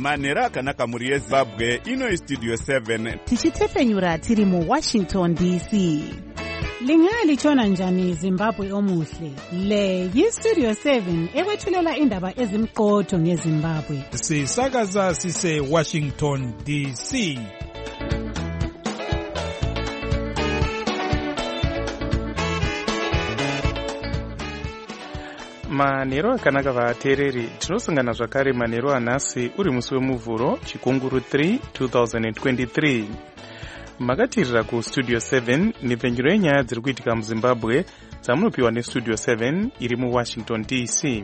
manhero akanaka muri yezimbabwe. Ino Studio 7 tichitefenyura tiri muWashington DC. Lingalitshona njani Zimbabwe omuhle? Le yiStudio 7 ekwethulela indaba ezimqotho ngeZimbabwe. Sisakaza sise Washington DC. Manhero akanaka vateereri, tinosangana zvakare manhero anhasi uri musi wemuvhuro chikunguru 3 2023. Makatirira kuStudio 7 nepfenyuro yenyaya dziri kuitika muZimbabwe dzamunopiwa neStudio 7 iri muWashington DC.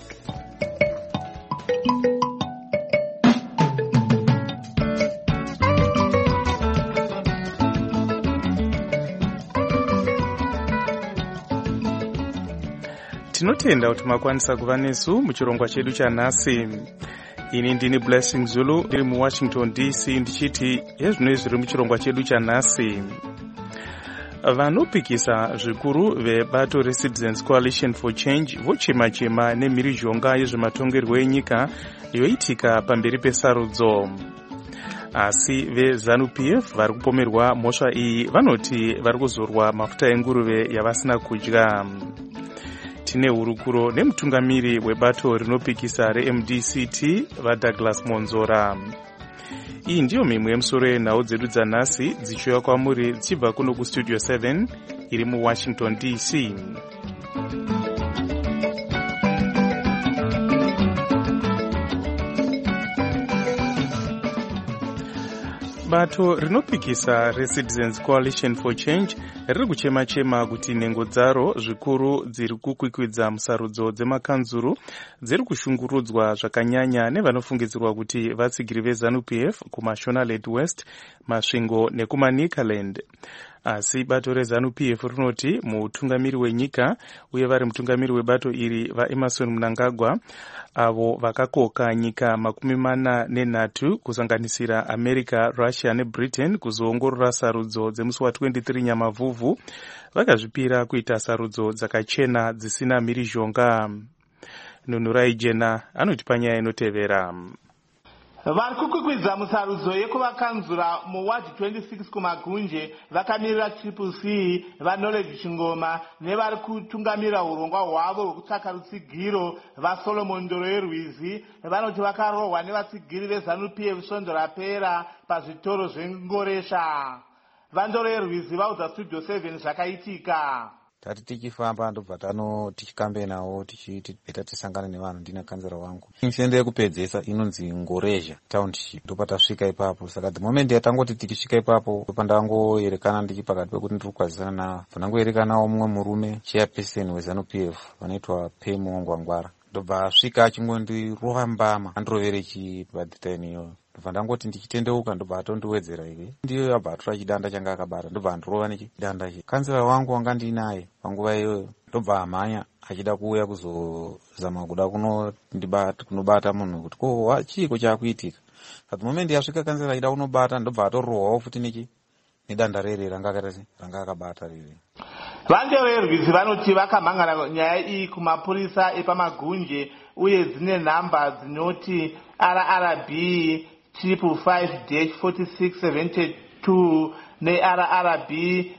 Tinotenda kuti makwanisa kuva nesu muchirongwa chedu chanhasi. Ini ndini Blessing Zulu iri muWashington DC ndichiti hezvino zviri muchirongwa chedu chanhasi. Vanopikisa zvikuru vebato reCitizens Coalition for Change vochema-chema nemhirizhonga yezvematongerwo enyika yoitika pamberi pesarudzo. Asi veZANU-PF vari kupomerwa mhosva iyi vanoti vari kuzorwa mafuta enguruve yavasina kudya. Tine hurukuro nemutungamiri webato rinopikisa reMDCT vaDouglas Monzora. Iyi ndiyo mimwe yemusoro yenhau dzedu dzanhasi dzichiuya kwamuri dzichibva kuno kuStudio 7 iri muWashington DC. Bato rinopikisa reCitizens Coalition for Change riri kuchema-chema kuti nhengo dzaro zvikuru dziri kukwikwidza musarudzo dzemakanzuru dziri kushungurudzwa zvakanyanya nevanofungidzirwa kuti vatsigiri veZANU-PF kuMashonaland West, Masvingo nekumaNikaland. Asi bato reZANU-PF rinoti mutungamiri wenyika uye vari mutungamiri webato iri vaEmerson Mnangagwa avo vakakoka nyika 43 kusanganisira America, Russia neBritain kuzoongorora sarudzo dzemusi wa23 Nyamavhuvhu vakazvipira kuita sarudzo dzakachena dzisina mhirizhonga. Nunurai Jena anoti panyaya inotevera. Vari kukwikwidza musarudzo yekuvakanzura muwadhi 26 kumagunje vakamirira Triple C vaKnowledge Chingoma nevari kutungamira urongwa hwavo hwekutsvaka rutsigiro vaSolomon Ndoroyerwizi vanoti vakarohwa nevatsigiri veZANU-PF svondo rapera pazvitoro zvengoresha. VaNdoroyerwizi vaudza Studio 7 zvakaitika. Tati tichifamba ndobva tichikambe nawo tichiti beta tisangane nevanhu ndina kanzera wangu. Incident yekupedzesa inonzi Ngoresha Township ndopatasvika ipapo. Saka the moment yatangoti tikisvika ipapo pandangoerekana ndichipakati pekuti ndiri kukwazisana navo. Pandangoerekanawo mumwe murume chairperson weZANU-PF vanoitwa Pemo Ngwangwara. Ndobva asvika achingondirova mbama andirovere chibadhitaini iyoyo. Ndobva ndangoti ndichitendeuka ndobva atondiwedzera iwe. Ndiyo yabva atora chidanda changa akabata ndobva andirova nechidanda che. Kanzera wangu wanga ndinaye panguva iyoyo ndobva amhanya achida kuuya kuzozama kuda kunobata munhu kuti ko chiko chakuitika. At the moment yasvika kanzera achida kunobata ndobva atorohwawo futi nedanda rere ranga akabata rere. VaNdoroyerwizi vanoti vakamhangana nyaya iyi kumapurisa epamagunje uye dzine nhamba dzinoti RRB 555-4672 neRRB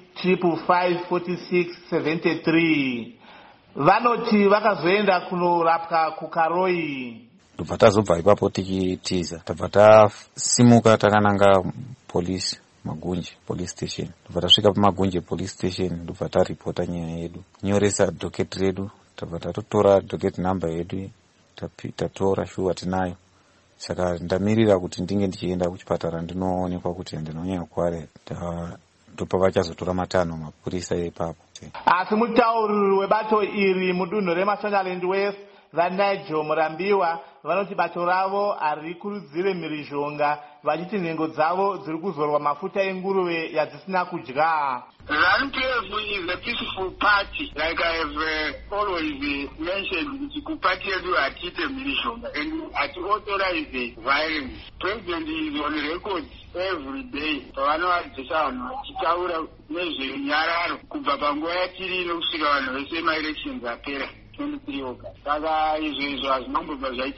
555-4673. Vanoti vakazoenda kunorapwa kuKaroi. Ndobva tazobva ipapo tichitiza tabva tasimuka takananga polisi Magunje Police Station. Ndobva tasvika pamagunje Police Station ndobva taripota nyaya yedu, nyoresa docket redu, tabva tatotora docket number yedu tatora shuwa tinayo. Saka ndamirira kuti ndinge ndichienda kuchipatara ndinoonekwa kuti ndinonyanya kuwara. Ndopa vachazotora matanho mapurisa ipapo. Asi mutauriri webato iri mudunhu reMashonaland West vaNigel Murambiwa vanoti bato ravo harikurudzire mhirizhonga vachiti nhengo dzavo dziri kuzorwa mafuta enguruve yadzisina kudya. ZANU-PF is a peaceful party, like I have always mentioned. The party yedu hatiite mhirizhonga and hatiauthorize violence. President is on record every day pavanowadzisa vanhu vachitaura nezvenyararo kubva panguva yatiri kusvika vanhu vese maelections apera 23 August. Saka izvo hazvinombobva zvaitika.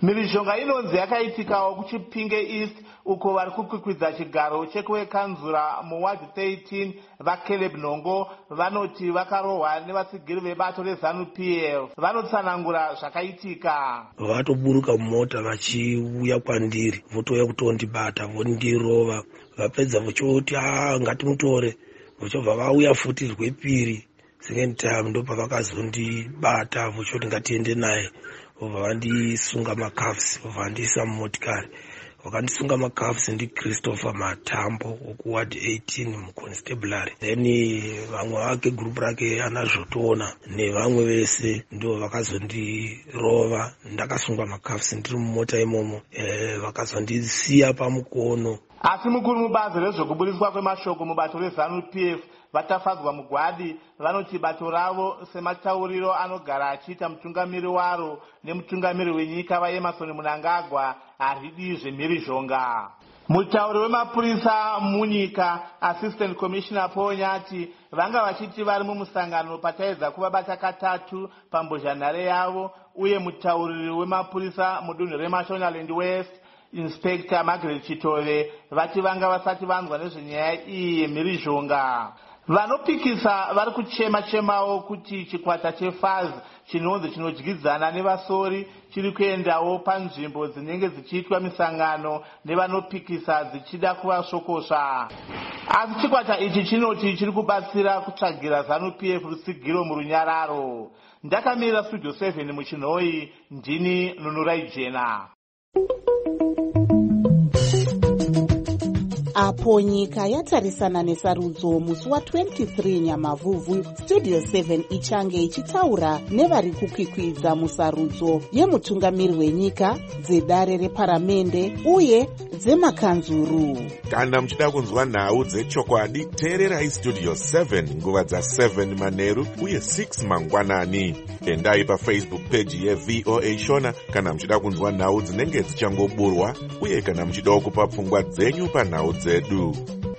mhirizhonga inonzi yakaitikawo kuchipinge east uko vari kukwikwidza chigaro chekuwekanzura muwadi 13 vaCaleb Nhongo vanoti vakarohwa nevatsigiri vebato reZANU-PF. vanotsanangura zvakaitika. vatoburuka mumota vachiuya kwandiri votouya kutondibata vondirova vapedza vochoti ngatimutore vochobva vauya futi rwepiri second time ndopavakazondibata vochoti ngatiende naye vobva vandisunga makafs vobva vandiisa mumotikari vakandisunga makafs ndiChristopher Matambo wokuward 18 muconstabulary then vamwe vake gurupu rake anazvotoona nevamwe vese ndo vakazondirova ndakasungwa makafs ndiri mumota imomo vakazondisiya pamukono. Asi mukuru mubazi rezvekuburiswa kwemashoko mubato reZANU-PF vatafadzwa mugwadi vanoti bato ravo sematauriro anogara achiita mutungamiri waro nemutungamiri wenyika vaEmmerson Mnangagwa haridi zvemhirizhonga. Mutauri wemapurisa munyika Assistant Commissioner Paul Nyati vanga vachiti vari mumusangano pataedza kuvabata katatu pambozhanhare yavo, uye mutauriri wemapurisa mudunhu reMashonaland West Inspector Margaret Chitove vati vanga vasati vanzwa nezvenyaya iyi yemhirizhonga. Vanopikisa vari kuchema-chemawo kuti chikwata cheFAZ chinonzi chinodyidzana nevasori chiri kuendawo panzvimbo dzinenge dzichiitwa misangano nevanopikisa dzichida kuvasvokosva. Asi chikwata ichi chinoti chiri kubatsira kutsvagira ZANU-PF rutsigiro murunyararo. Ndakamira Studio 7 muchinhoi, ndini Nunurai Jena. Apo nyika yatarisana nesarudzo musi wa23 Nyamavhuvhu, Studio 7 ichange ichitaura nevari kukwikwidza musarudzo yemutungamiri wenyika, dzedare reparamende uye dzemakanzuru. Kana muchida kunzwa nhau dzechokwadi, teererai Studio 7 nguva dza7 manheru uye 6 mangwanani. Endai paFacebook page yeVOA Shona kana muchida kunzwa nhau dzinenge dzichangoburwa, uye kana muchida kupa pfungwa dzenyu panhau dzedu.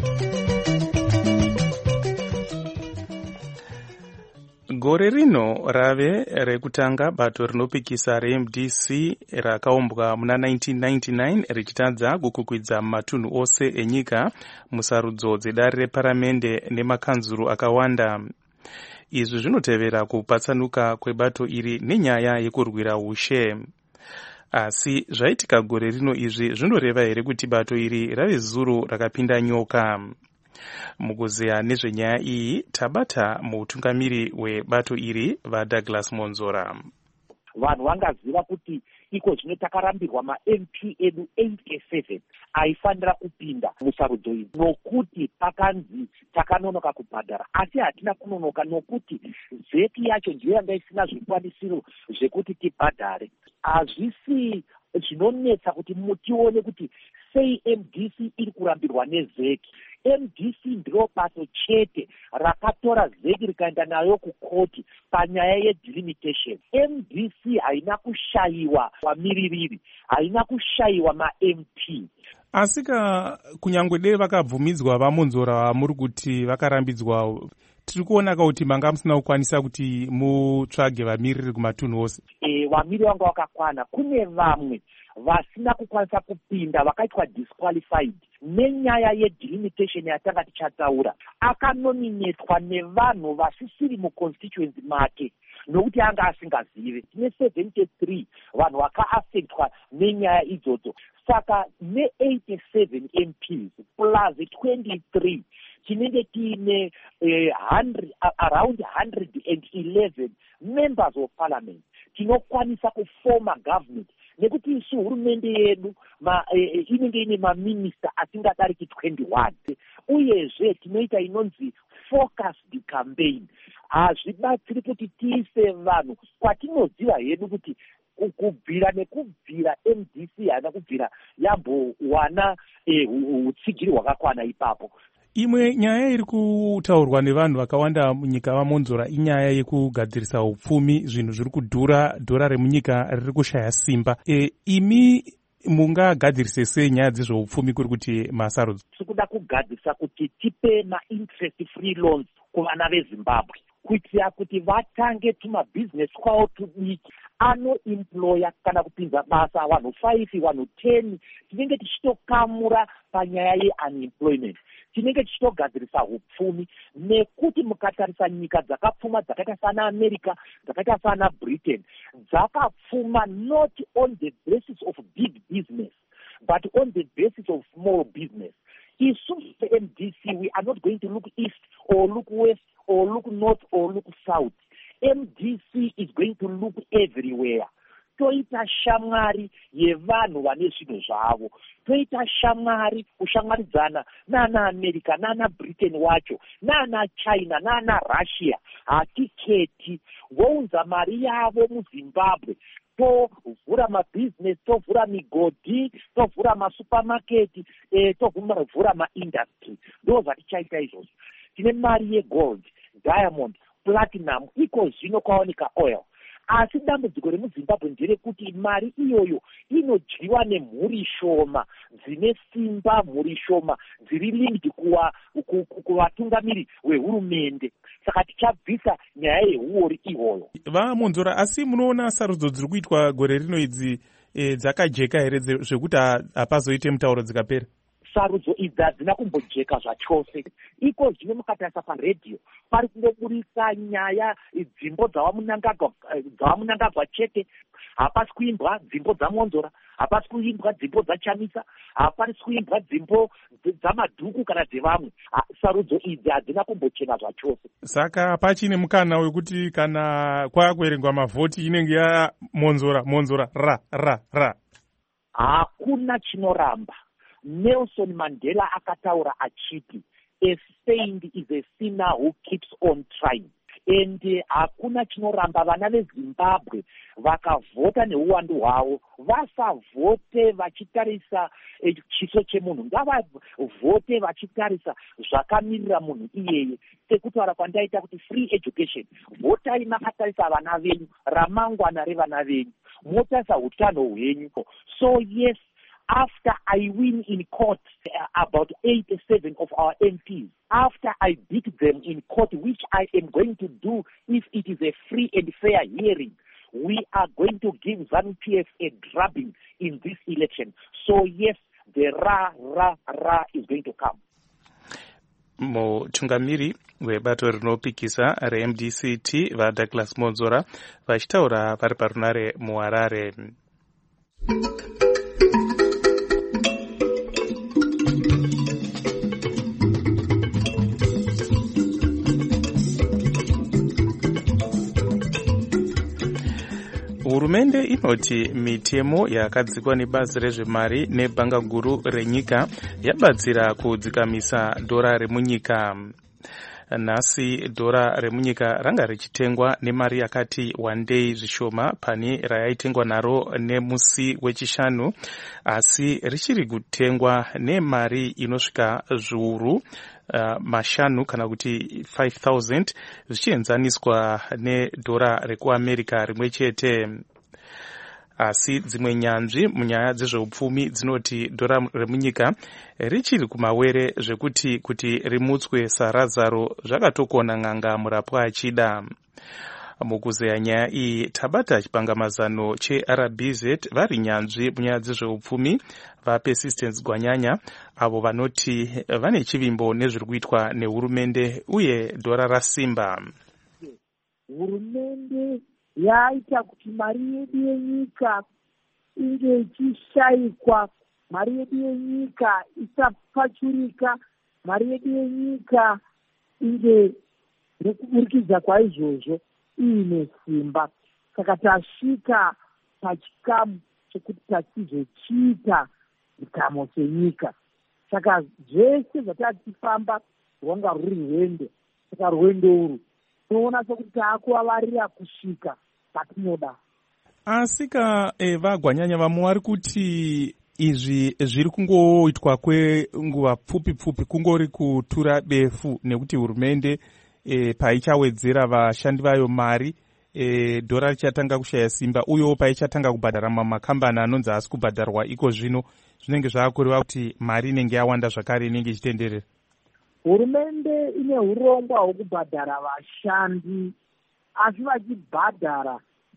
Gore rino rave rekutanga bato rinopikisa reMDC rakaumbwa muna 1999 richitadza kukukwidza matunhu ose enyika musarudzo dzedare reparamende nemakanzuru akawanda. Izvi zvinotevera kupatsanuka kwebato iri nenyaya yekurwira ushe. Asi zvaitika gore rino izvi zvinoreva here kuti bato iri rave zuro rakapinda nyoka? Mukuzeya nezvenyaya iyi tabata mutungamiri webato iri vaDouglas Monzora. Vanhu vangaziva kuti iko zvino takarambirwa maMP edu 87 aifanira kupinda musarudzo iyi nokuti pakanzi takanonoka kubhadhara, asi hatina kunonoka nokuti zeki yacho ndiyo yanga isina zvikwanisiro zvekuti tibhadhare. Hazvisi zvinonetsa kuti mutione kuti sei MDC iri kurambirwa nezeki. MDC ndiro bato chete rakatora zeki rikaenda nayo kukoti panyaya yedelimitation. MDC haina kushayiwa wamiririri, haina kushayiwa maMP. Asika kunyangwe dei vakabvumidzwa vaMonzora muri kuti vakarambidzwa, tiri kuona kuti manga musina kukwanisa kuti mutsvage vamiriri kumatunhu ose. Vamiriri vanga vakakwana. Kune vamwe vasina kukwanisa kupinda vakaitwa disqualified nenyaya yedelimitation yatanga tichataura. Akanominetwa nevanhu vasisiri muconstituency make nokuti anga asingazive. Tine 73 vanhu vakaafectwa nenyaya idzodzo. Saka ne87 MPs plus 23 tinenge tiine around 111 members of parliament tinokwanisa kufoma government, nekuti isu hurumende yedu inenge ine maminista asingadariki 21. Uyezve tinoita inonzi focused campaign. Hazvibatsiri kuti tiise vanhu kwatinoziva hedu kuti kubvira nekubvira MDC haina kubvira yambowana utsigiri hwakakwana ipapo. Imwe nyaya iri kutaurwa nevanhu vakawanda munyika vaMonzora inyaya yekugadzirisa upfumi. Zvinhu zviri kudhura, dhora remunyika riri kushaya simba. Imi mungagadzirise sei nyaya dzezveupfumi kuri kuti masarudzo? Tikuda kugadzirisa kuti tipe ma-interest free loans kuvana veZimbabwe kuitira kuti vatange tumabhizinesi kwavo tudiki. anoemploya kana kupinza basa vanhu 5 vanhu 10. Tinenge tichitokamura panyaya yeunemployment, tinenge tichitogadzirisa upfumi, nekuti mukatarisa nyika dzakapfuma dzakaita sana America, dzakaita sana Britain, dzakapfuma not on the basis of big business but on the basis of small business. Isusu MDC, we are not going to look east or look west or look north or look south. MDC is going to look everywhere. Toita shamwari yevanhu vane zvinhu zvavo, toita shamwari kushamwaridzana nana America nana Britain wacho nana China nana Russia. Hatiketi vounza mari yavo muZimbabwe, tovhura mabusiness, tovhura migodhi, tovhura masupermarket, tovhura maindustry. Ndo zvatichaita izvozvo. Tine mari yegold, diamond, platinum, iko zvino kwaoneka oil. Asi dambudziko remuZimbabwe nderekuti mari iyoyo inodyiwa nemhuri shoma dzine simba, mhuri shoma dziri linked kuvatungamiri vehurumende. Saka tichabvisa nyaya yehuori ihoyo. Vamonzora, asi munoona sarudzo dziri kuitwa gore rino idzi dzakajeka here zvekuti hapazoite mutauro dzikapera? Sarudzo idzi hadzina kumbojeka zvachose. Iko zvino mukatarisa paredhiyo pari kungoburisa nyaya dzimbo dzavamunangagwa chete. Hapasi kuimbwa dzimbo dzaMonzora, hapasi kuimbwa dzimbo dzaChamisa, hapasi kuimbwa dzimbo dzamadhuku kana dzevamwe. Sarudzo idzi hadzina kumbochena zvachose. Saka pachine mukana wekuti kana kwakuerengwa mavhoti inenge yaMonzora ra. Hakuna chinoramba. Nelson Mandela akataura achiti, a saint is a sinner who keeps on trying. And hakuna chinoramba. Vana veZimbabwe vakavhota neuwandu hwavo, vasavhote vachitarisa chiso chemunhu, ngavavhote vachitarisa zvakamirira munhu iyeye. Sekutaura kwandaita kuti free education, votai makatarisa vana venyu, ramangwana revana venyu, motarisa utano hwenyu. So yes, after I win in court about 87 of our MPs, after I beat them in court, which I am going to do if it is a free and fair hearing, we are going to give ZANU-PF a drubbing in this election. So yes, the ra is going to come. Mutungamiri webato rinopikisa reMDCT vaDouglas Monzora vachitaura vari parunare muHarare. Hurumende inoti mitemo yakadzikwa nebazi rezvemari nebhanga guru renyika yabatsira kudzikamisa dhora remunyika. Nhasi dhora remunyika ranga richitengwa nemari yakati wandei zvishoma pane rayaitengwa naro nemusi wechishanu, asi richiri kutengwa nemari inosvika zviuru mashanu kana kuti 5,000 zvichienzaniswa nedhora rekuAmerica rimwe chete. Asi dzimwe nyanzvi munyaya dzezveupfumi dzinoti dhora remunyika richiri kumawere zvekuti kuti rimutswe sarazaro zvakatokona n'anga murapwa achida. Mukuzeya nyaya iyi tabata chipangamazano cheRBZ vari nyanzvi munyaya dzezveupfumi vaPersistence Gwanyanya, avo vanoti vane chivimbo nezviri kuitwa nehurumende uye dhora rasimba. Hurumende yaita kuti mari yedu yenyika inge ichishayikwa, mari yedu yenyika isapfachurika, mari yedu yenyika inge nekuburikidza kwaizvozvo iine simba. Saka tasvika pachikamu chekuti tatizochiita zvikamo senyika. Saka zvese zvatatifamba rwanga ruri rwendo. Saka rwendo urwu tinoona sekuti taakuvavarira kusvika patinoda. Asika vaGwanyanya vamwe vari kuti izvi zviri kungoitwa kwenguva pfupi kungori kutura befu, nekuti hurumende paichawedzera vashandi vayo mari dhora richatanga kushaya simba, uyewo paichatanga kubhadhara mamakambani anonzi asi kubhadharwa iko zvino zvinenge zvaakureva kuti mari inenge yawanda zvakare inenge ichitenderera. Hurumende ine urongwa hwekubhadhara vashandi, asi vachibhadhara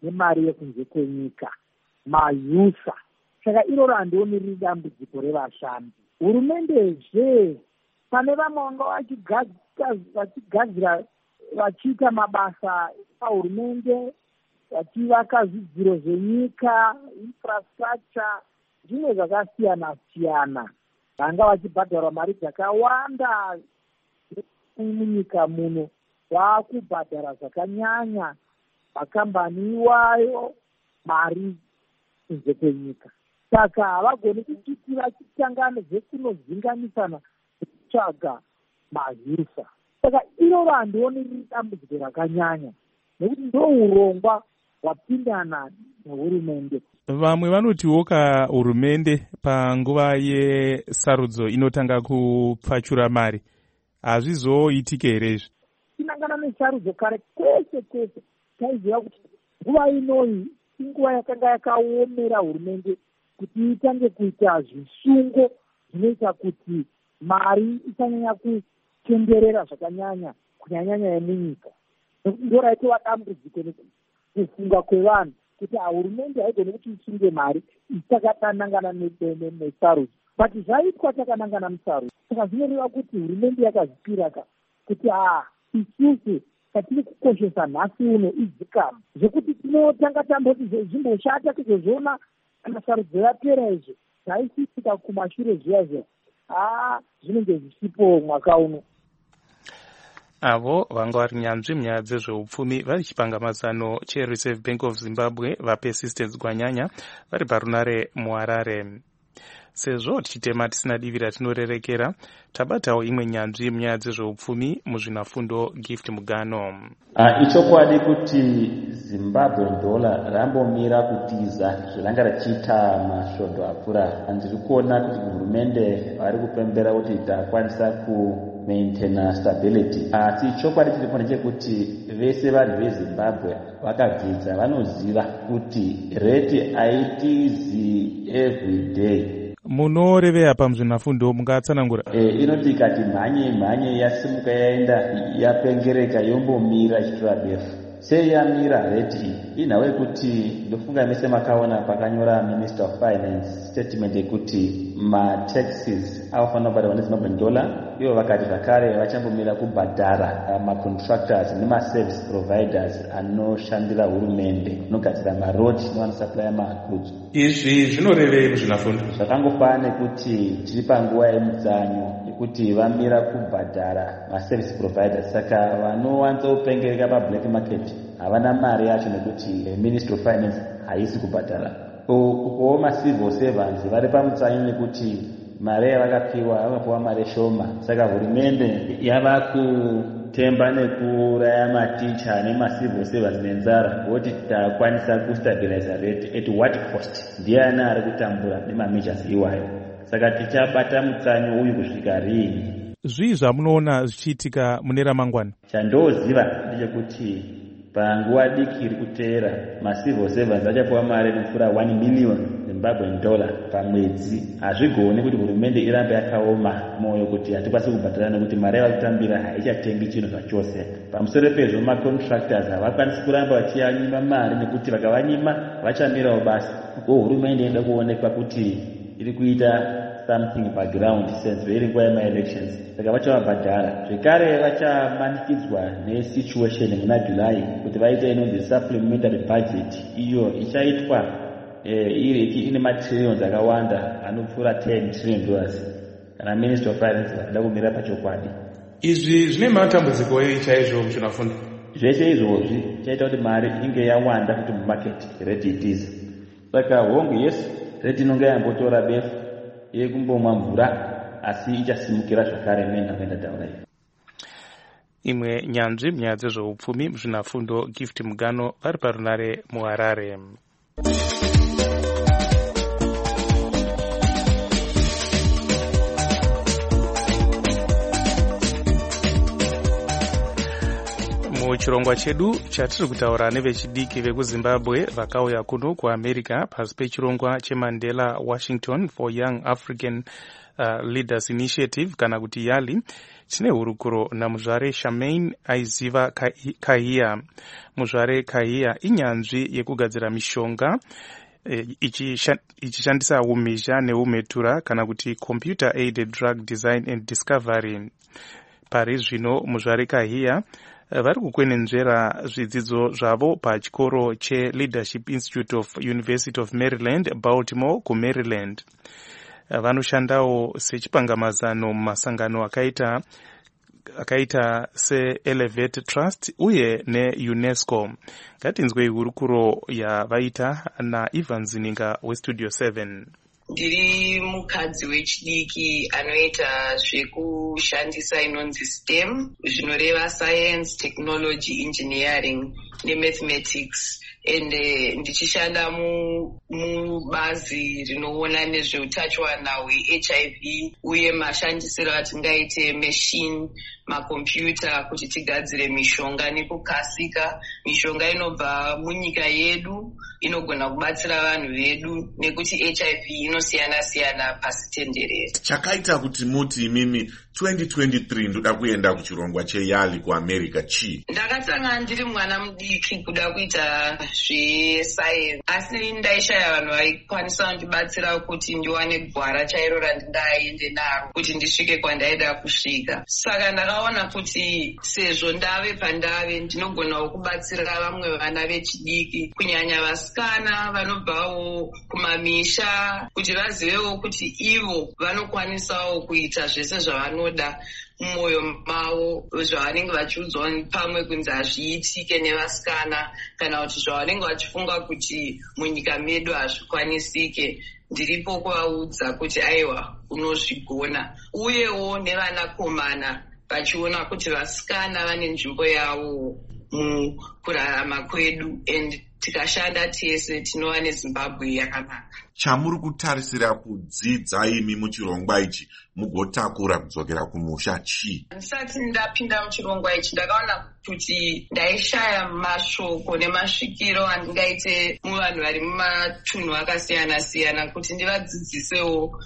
nemari yekunze kwenyika, mayusa. Saka iroro handioni riri dambudziko revashandi. Hurumendezve pane vamwe vanga vachigadzira vachiita mabasa pahurumende, vachivaka zvidziro zvenyika, infrastructure, zvimwe zvakasiyana-siyana. Vanga vachibhadharwa mari dzakawanda munyika muno, vakubhadhara zvakanyanya makambani iwayo mari kunze kwenyika. Saka havagoni kuti vachitangana zvekunozinganisana kutsvaga mahyusa. Saka iroro handioni riri dambudziko rakanyanya, nekuti ndourongwa hwapindana nehurumende. Vamwe vanotiwo hurumende panguva yesarudzo inotanga kupfachura mari, hazvizoitike here izvi? Tinangana nesarudzo kare kwese taiziva kuti nguva inoyi inguva yakanga yakaomera hurumende kuti itange kuita zvisungo zvinoita kuti mari isanyanya kutenderera zvakanyanya kunyanyanya yemunyika. Nekuti ndoraitova dambudziko kufunga kwevanhu kuti hurumende haigoni kuti isunge mari isakatanangana nesarudzo, but zvaitwa takanangana musarudzo. Saka zvinoreva kuti hurumende yakazvipira kuti isusu katiri kukoshesa nhasi uno idzikama, zvekuti tinotanga tamboti zvimboshata kuzozviona kana sarudzo yapera izvi zvaisitika kumashure zviya zvinenge zvisipo mwaka uno. Avo vanga vari nyanzvi munyaya dzezveupfumi vari chipangamazano cheReserve Bank of Zimbabwe vaPersistence Gwanyanya vari parunare muHarare. Sezvo tichitema tisina divi ratinorerekera, tabatawo imwe nyanzvi munyaya dzezveupfumi muzvinafundo Gift Mugano. Ichokwadi kuti Zimbabwe dollar rambomira kutiza zviranga rachiita masvondo apfuura. Ndiri kuona kuti hurumende vari kupembera kuti takwanisa kumaintaina stability. Asi chokwadi chiripo ndechekuti vese vari veZimbabwe vakadzidza vanoziva kuti rate haitizi everyday. Munoreveya pamuzvinafundo mungatsanangura? Inoti ikati mhanye yasimuka yaenda yapengereka yombomira ichitora befu. Sei yamira rate iyi? Inhawe kuti ndofunga mese makaona pakanyora Minister of Finance statement yekuti mataxes anofanira kubhadharwa neZimbabwe dollar. Ivo vakati zvakare vachambomira kubhadhara macontractors nemaservice providers anoshandira hurumende, anogadzira marodi nevanosupply magoods. Izvi zvinorevei muzvinafundo? Zvakangofanana nekuti tiri panguva yemutsanyo yekuti vamira kubhadhara maservice providers. Saka vanowanzopengereka pablack market havana mari yacho nekuti Ministry of Finance haisi kubhadhara. Ukowo macivil servants vari pamutsanyo nekuti mari yavakapiwa vakapiwa mari shoma. Saka hurumende yava kutemba nekuraya maticha nemacivil servants nenzara, kuti takwanisa kustabilize rate at what cost. Ndiani ari kutambura nemameasures iwayo. Saka tichabata mutsanyo uyu kusvika rini. Zvii zvamunoona zvichiitika mune ramangwana? Chandoziva ndechekuti panguva diki iri kuteera macivil servants vachapiwa mari inopfuura 1 million Zimbabwe dollar pamwedzi. Hazvigoni kuti hurumende irambe yakaoma moyo kuti hatikwanisi kubhadhara nekuti mari yavakutambira haichatengi chinhu zvachose. Pamusoro pezvo macontractors havakwanisi kuramba vachiyanyima mari nekuti vakavanyima vachamirawo basi. Hurumende inoda kuonekwa kuti iri kuita something background sense iri nguva yemaelections. Saka vachavabhadhara. Zvekare vachamanikidzwa nesituation muna July kuti vaite inonzi supplementary budget. Iyo ichaitwa ine matrillions akawanda anopfuura $10 trillion. Kana Ministry of Finance vada kumira pachokwadi. Izvi zvine matambudziko chaizvo muzvinafundo? Zvese izvozvi chaita kuti mari inge yawanda kuti mumarket rate itize. Saka hongu yes, rate inonge yambotora befu yekumbomwa mvura asi ichasimukira zvakare menhakuenda taura iyi. Imwe nyanzvi munyaya dzezveupfumi muzvinafundo Gift Mugano vari parunare muHarare. Muchirongwa chedu chatiri kutaura nevechidiki vekuZimbabwe vakauya kuno kuAmerica pasi pechirongwa cheMandela Washington for Young African Leaders Initiative kana kuti YALI. tine hurukuro namuzvare Charmaine Aiziva Kahia. Muzvare Kahia inyanzvi yekugadzira mishonga ichishandisa umhizha neumhetura kana kuti computer aided drug design and discovery. Pari zvino muzvare Kahia vari kukwenenzvera zvidzidzo zvavo pachikoro cheLeadership Institute of University of Maryland, Baltimore kuMaryland. Vanoshandawo sechipangamazano mumasangano akaita seElevate Trust uye neUNESCO. Ngatinzwei hurukuro yavaita naIvan Zininga weStudio 7. Ndiri mukadzi wechidiki anoita zvekushandisa inonzi STEM, zvinoreva science, technology, engineering nemathematics. Ndichishanda mubazi rinoona nezveutachiwana hweHIV uye mashandisiro atingaite machine, makombiyuta kuti tigadzire mishonga nekukasika. Mishonga inobva munyika yedu inogona kubatsira vanhu vedu nekuti HIV inosiyana-siyana pasi tenderere. Chakaita kuti muti imimi 2023 ndoda kuenda kuchirongwa cheYale kuAmerica chi? Ndakatanga ndiri mwana mudiki kuda kuita zvesayensi, asi ndaishaya vanhu vaikwanisa kundibatsira kuti ndiwane gwara chairo randingaende naro kuti ndisvike kwandaida kusvika. Saka ndakaona kuti sezvo ndave pandave ndinogonawo kubatsira vamwe vana vechidiki, kunyanya vasikana vanobvawo kumamisha, kuti vazivewo kuti ivo vanokwanisawo kuita zvese zvavanoda mumwoyo mavo, zvavanenge vachiudzwa pamwe kunzi hazviitike nevasikana, kana kuti zvavanenge vachifunga kuti munyika medu hazvikwanisike. Ndiripo kuvaudza kuti aiwa unozvigona, uyewo nevanakomana vachiona kuti vasikana vane nzvimbo yavo mukurarama kwedu, and tikashanda tese tinova neZimbabwe yakanaka. Chamuri kutarisira kudzidza imi muchirongwa ichi mugotakura kudzokera kumusha chi? Ndisati ndapinda muchirongwa ichi ndakaona kuti ndaishaya mashoko nemasvikiro andingaite muvanhu vari mumatunhu akasiyana-siyana kuti ndivadzidzisewo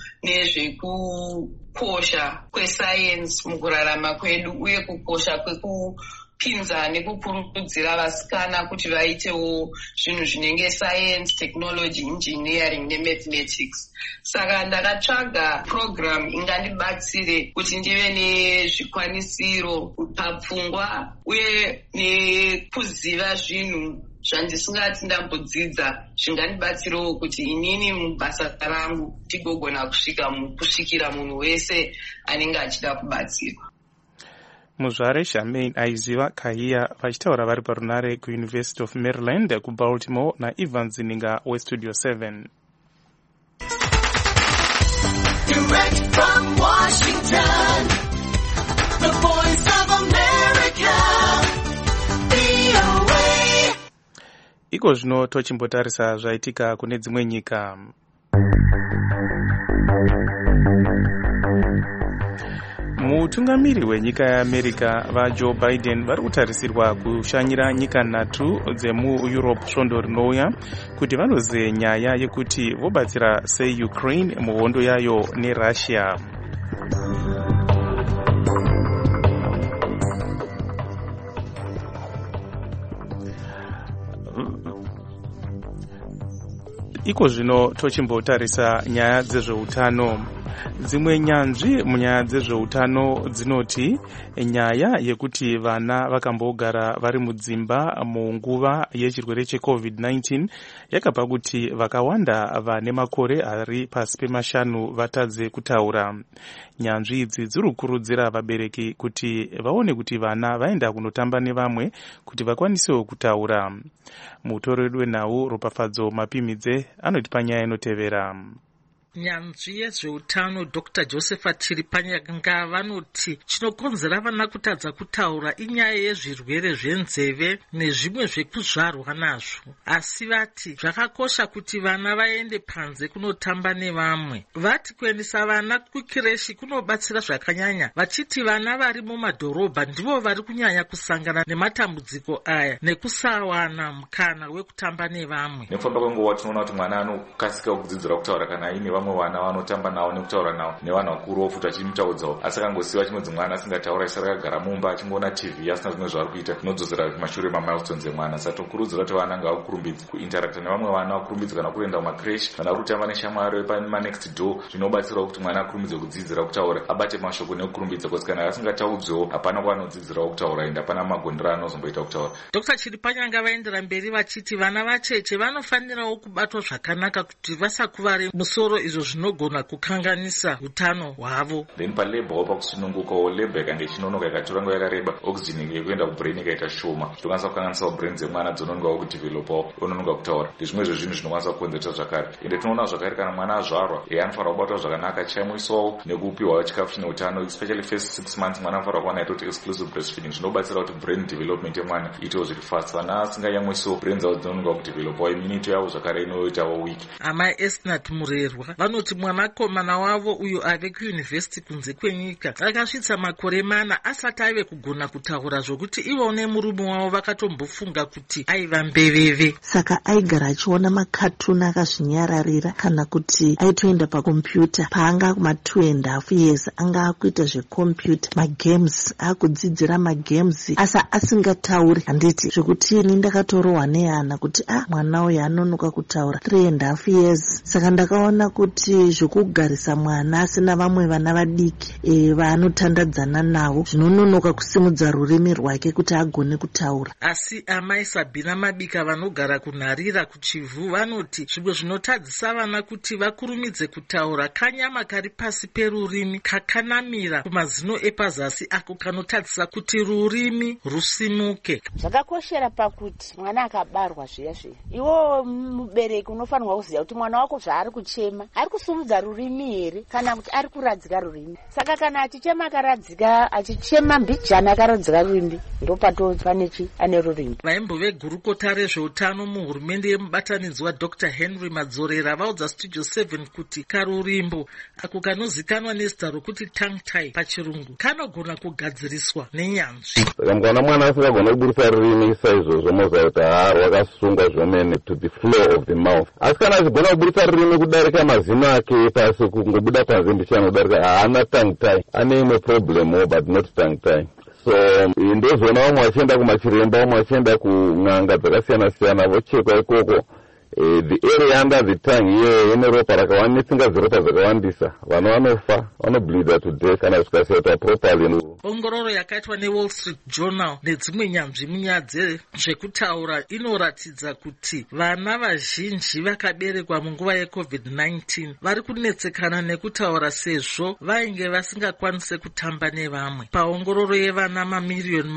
nezvekukosha kwesayensi mukurarama kwedu uye kukosha kwekupinza nekukurudzira vasikana kuti vaitewo zvinhu zvinenge science, technology, engineering nemathematics. Saka ndakatsvaga program ingandibatsire kuti ndive nezvikwanisiro papfungwa uye nekuziva zvinhu zvandisingati ndambodzidza zvingandibatsirawo kuti inini mubasa rangu tigogona kusvikira munhu wese anenge achida kubatsirwa. Muzvare Charmaine Aiziva Kahia vachitaura vari parunare kuUniversity of Maryland kuBaltimore naIvan Zininga weStudio 7. Direct from Washington, the voice of America, VOA. Iko zvino tochimbotarisa zvaitika kune dzimwe nyika. Mutungamiri wenyika yeAmerica vaJoe Biden vari kutarisirwa kushanyira nyika 3 dzemuEurope svondo rinouya kuti vanoze nyaya yekuti vobatsira sei Ukraine muhondo yayo neRussia. Iko zvino tochimbotarisa nyaya dzezveutano. Dzimwe nyanzvi munyaya dzezveutano dzinoti nyaya yekuti vana vakambogara vari mudzimba munguva yechirwere cheCovid-19 yakapa kuti vakawanda vane makore ari pasi pemashanu vatadze kutaura. Nyanzvi idzi dziri kukurudzira vabereki kuti vaone kuti vana vaenda kunotamba nevamwe kuti vakwanisewo kutaura. Mutoro wedu wenhau Ropafadzo Mapimidze anotipa nyaya inotevera. Nyanzvi yezveutano Dr. Josepha Chiripanyanga vanoti chinokonzera vana kutadza kutaura inyaya yezvirwere zvenzeve nezvimwe zvekuzvarwa nazvo, asi vati zvakakosha kuti vana vaende panze kunotamba nevamwe. Vati kuendesa vana kukireshi kunobatsira zvakanyanya, vachiti vana vari mumadhorobha ndivo vari kunyanya kusangana nematambudziko aya nekusawana mukana wekutamba nevamwe. Nekufamba kwenguva tinoona kuti mwana anokasika kudzidzira kutaura kana aine vamwe vamwe vana vanotamba navo nekutaura navo nevanhu vakuru futi vachimutaudzawo, asi akangosiyiwa chimodzi mwana asingataura isara akagara mumba achingoona TV asina zvimwe zvaari kuita. Tinodzosera kumashure mamilestones emwana. Saka tokurudzira kuti vana ngavakurumbidze kuinteracta nevamwe vana, vakurumbidze kana kuenda kumacreche, kana kutamba neshamwari pamanext door. Zvinobatsirawo kuti mwana akurumbidze kudzidzira kutaura, abate mashoko nekukurumbidza, kuti kana asingataudzwewo hapana kwaanodzidzirawo kutaura ende hapana magondera anozomboita kutaura. Dr. Chiripanyanga vaendera mberi vachiti vana vacheche vanofanirawo kubatwa zvakanaka kuti vasakuvare musoro, izvo zvinogona kukanganisa utano hwavo. Then palebhawo pakusunungukawo, lebha ikange ichinonoka ikatora nguva yakareba, oxygen yekuenda kubrain ikaita shoma, zvinokwanisa kukanganisawo brain dzemwana dzinonokawo kudevelopawo, ononoka kutaura. Ndezvimwe zvezvinhu zvinokwanisa kukonzeresa zvakare. Ende tinoona zvakare kana mwana azvarwa anofanira kubatwa zvakanaka, chiamwiswawo nekupiwawo chikafu chine utano, especially first 6 months mwana anofanira kuwana itoti exclusive breastfeeding. Zvinobatsira kuti brain development yemwana itewo zviri fast. Vana asingayamwiswo brain dzavo dzinonoka kudevelopawo, immunity yavo zvakare inoitawo weak. Amai Esnat Murerwa vanoti mwanakomana wavo uyo ave kuyunivhesiti kunze kwenyika akasvitsa makore 4 asati ave kugona kutaura, zvokuti ivo nemurume wavo vakatombofunga kuti aiva mbeveve. Saka aigara achiona makatuni akazvinyararira, kana kuti aitoenda pakombiyuta. Paanga kuma 2.5 years anga akuita zvekombiyuta, magames, akudzidzira magames asa asingatauri. Handiti zvekuti ini ndakatorohwa nehana kuti mwana uyu anonoka kutaura 3.5 years. Saka ndakaona kuti zvekugarisa mwana asina vamwe vana vadiki vaanotandadzana navo zvinononoka kusimudza rurimi rwake kuti agone kutaura. Asi amai Sabina Mabika vanogara kunharira kuchivhu vanoti zvimwe zvinotadzisa vana kuti vakurumidze kutaura kanyama kari pasi perurimi kakanamira kumazino epazasi ako kanotadzisa kuti rurimi rusimuke. Zvakakoshera pakuti mwana akabarwa zviya iwo mubereki unofanirwa kuziva kuti mwana wako zvaari kuchema ari kusumudza rurimi here kana kuti ari kuradzika rurimi. Saka kana achichema akaradzika, achichema mbijana akaradzika rurimi, ndopatofanechi ane rurimi. Vaimbove gurukota rezveutano muhurumende yemubatanidzwa Dr. Henry Madzorera vaudza Studio 7 kuti karurimbo ako kanozikanwa nezita rokuti tongue tie pachirungu kanogona kugadziriswa nenyanzvi. Saka mukana mwana asingagona kuburisa rurimi saizvozvo moziva kuti rwakasungwa zvomene to the floor of the mouth. Asi kana achigona kuburisa rurimi kudarika mazino ake pasi kungobuda panze mbichana kudarika, haana tongue tie, ane imwe problem but not tongue tie. So ndozoona vamwe vachienda kumachiremba, vamwe vachienda kun'anga dzakasiyana siyana vochekwa ikoko. The area under the tongue iyoyo ine ropa rakawanda netsinga dzeropa dzakawandisa. Vanhu vanofa, vanobleeda to death kana zvikasiya properly. Ongororo yakaitwa neWall Street Journal nedzimwe nyanzvi munyaya dzezvekutaura inoratidza kuti vana vazhinji vakaberekwa munguva yeCovid-19 vari kunetsekana nekutaura sezvo vainge vasingakwanise kutamba nevamwe. Paongororo yevana mamiliyoni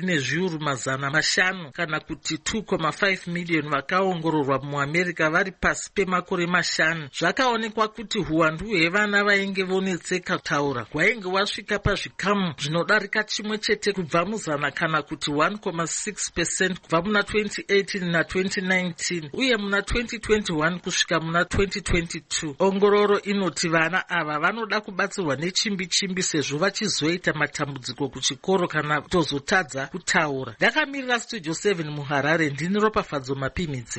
2,500,000 kana kuti 2.5 miliyoni vakaongororwa muAmerica vari pasi pemakore 5, zvakaonekwa kuti huwandu hwevana vainge vonetseka kutaura hwainge wasvika pazvikamu zvinodarika chimwe chete kubva muzana kana kuti 1.6% kubva muna 2018 na2019 uye muna 2021 kusvika muna 2022. Ongororo inoti vana ava vanoda kubatsirwa nechimbi sezvo vachizoita matambudziko kuchikoro kana tozotadza kutaura. Ndakamirira Studio 7 muHarare, ndini Ropafadzo Mapimidze.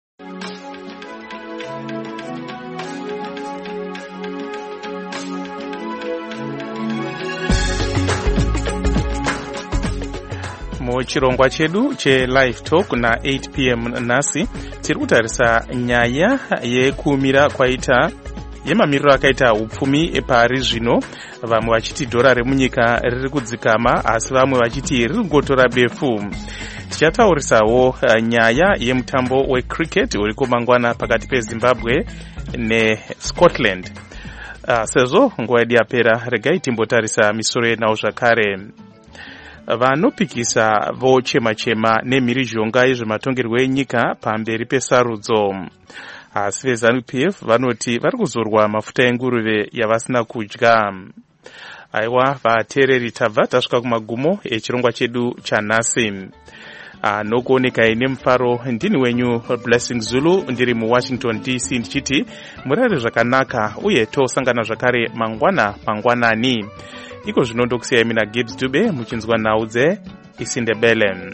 Muchirongwa chedu che-Live Talk na 8 p.m. nhasi tiri kutarisa nyaya yekumira kwaita yemamiriro akaita upfumi pari zvino, vamwe vachiti dhora remunyika riri kudzikama asi vamwe vachiti riri kugotora befu. Tichataurisawo nyaya yemutambo wecricket uri kumangwana pakati peZimbabwe neScotland. Sezvo nguva yedu yapera, regai timbotarisa misoro yenawo zvakare. Vanopikisa vochema-chema nemhirizhonga yezvematongerwo enyika pamberi pesarudzo. Asi veZANU-PF vanoti vari kuzorwa mafuta enguruve yavasina kudya. Aiwa vateereri, tabva tasvika kumagumo echirongwa chedu chanhasi. Nokuoneka ine mufaro, ndini wenyu Blessing Zulu, ndiri muWashington DC ndichiti murare zvakanaka uye tosangana zvakare mangwanani. Iko zvino ndokusiyai mina Gibbs Dube muchinzwa nhau dzeIsindebele.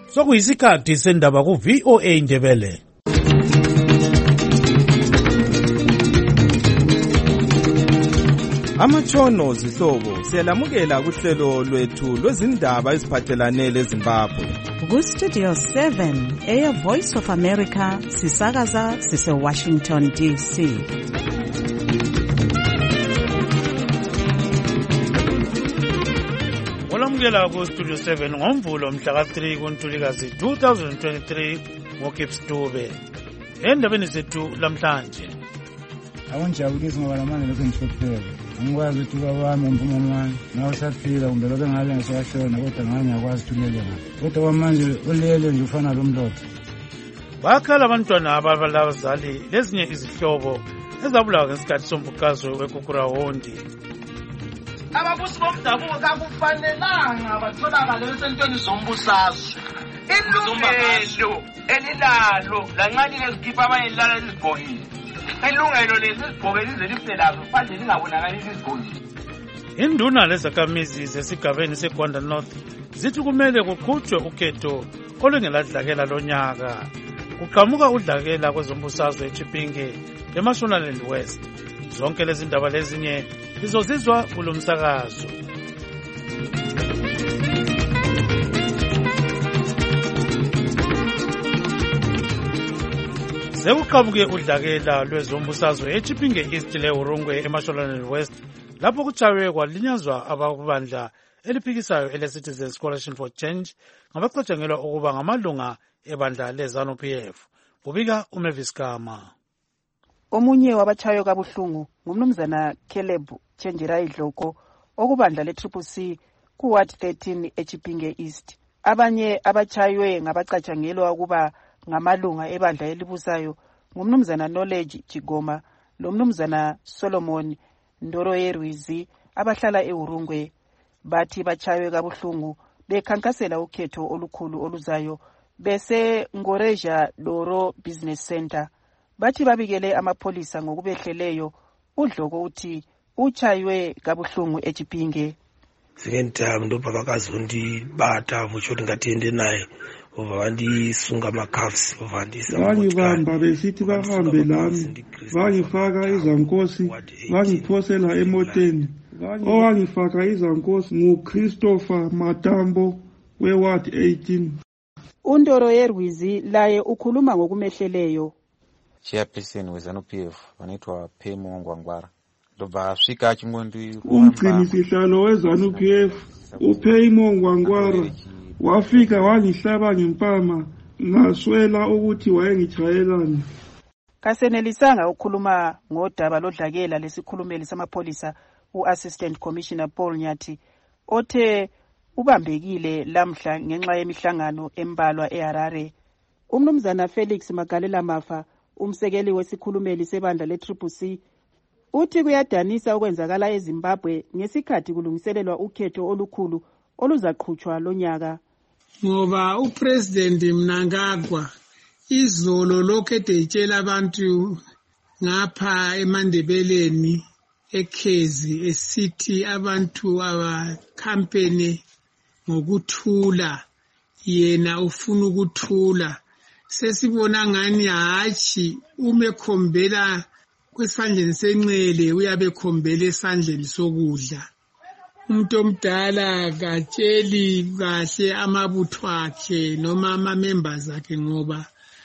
sokuyisikhathi sendaba ku-VOA Indebele. Amatshono zihlobo siyalamukela kuhlelo lwethu lwezindaba eziphathelane leZimbabwe. Ku-Studio 7 Air Voice of America sisakaza sise-Washington DC. Olamukela ku-Studio 7 ngoMvulo mhla ka-3 kuNtulikazi 2023 ngoKips Dube. Endabeni zethu lamhlanje. Awunjabulisi ngoba lamanje lokho ngishophelele. Angikwazi ukuthi kwabami umpumamani nawe usaphila kumbe lokho engale ngisashona kodwa ngake ngiyakwazi uthumele ngapha. Kodwa kwamanje ulele nje ufana lomlotha. Bakhala abantwana ababazali lezinye izihlobo ezabulawa ngesikhathi sombukazwe weKukurahondi. Ababusi bomdabuko kakufanelanga batholakale esentweni zombusazwe. Ilungelo elilalo lancane lezikhipha abayelala elizigqokile. Ilungelo lesizigqoke lize liphelazo manje lingabonakali lizigqokile. Induna lezakhamizi zesigabeni seGwanda North zithi kumele kuqhutshwe ukhetho olungeladlakela lonyaka. Kuqhamuka udlakela kwezombusazwe eChipinge eMashonaland West. Zonke lezi ndaba lezinye lizozizwa kulo msakazo. Sekuqhamuke udlakela lwezombusazwe eChipinge East leHurungwe eMashonaland West lapho kuchawe kwalinyazwa abakubandla eliphikisayo ele-Citizens Coalition for Change ngabacatshangelwa ukuba ngamalunga ebandla le-ZANU-PF. Kubika uMavis Kama. Omunye wabachayo kabuhlungu ngumnumzana Caleb Chenjerai Dloko okubandla le-CCC ku-Ward 13 eChipinge East. Abanye abachaywe ngabacatshangelwa ukuba ngamalunga ebandla elibusayo ngumnumzana Knowledge Chigoma lomnumzana Solomon Ndoroyerwizi abahlala eHurungwe. Bathi bachaywe kabuhlungu bekhankasela ukhetho olukhulu oluzayo bese Ngoreja Doro Business Center. Bathi babikele amapolisa ngokubehleleyo. uDloko uthi uchaywe kabuhlungu eChipinge. Singentama ndobaba kazondibata vutsho ndingathende naye vandisunga amacuffs vangibamba besithi bahambe lami vangifaka izankosi vangiphosela emoteni. Owangifaka izankosi nguChristopher Matambo we-Ward 18. uNdoroyerwizi laye ukhuluma ngokumehleleyo. Chairperson weZANU-PF wanaitwa Phemo Ngwangwara ndobva asvika chingondwi umgcini sihlalo weZANU-PF uPhemo Ngwangwara wafika wangihlaba ngempama ngaswela ukuthi wayengichayelani. Kasenelisanga ukukhuluma ngodaba lodlakela lesikhulumeli samapolisa u-Assistant Commissioner Paul Nyathi othe ubambekile lamhla ngenxa yemihlangano embalwa eHarare. Umnumzana Felix Magalela Mafa umsekeli wesikhulumeli sebandla le-CCC uthi kuyadanisa okwenzakala eZimbabwe ngesikhathi kulungiselelwa ukhetho olukhulu oluzaqhutshwa lonyaka. Ngoba uPresident Mnangagwa izolo lokhethe itshela abantu ngapha eMandebeleni eKhezi esithi abantu abakhampeni ngokuthula yena ufuna ukuthula. Sesibona ngani hatshi umekhombela kwesandleni senxele uyabekhombela esandleni sokudla. Umuntu omdala katsheli kahle amabutho akhe noma ama-members akhe ngoba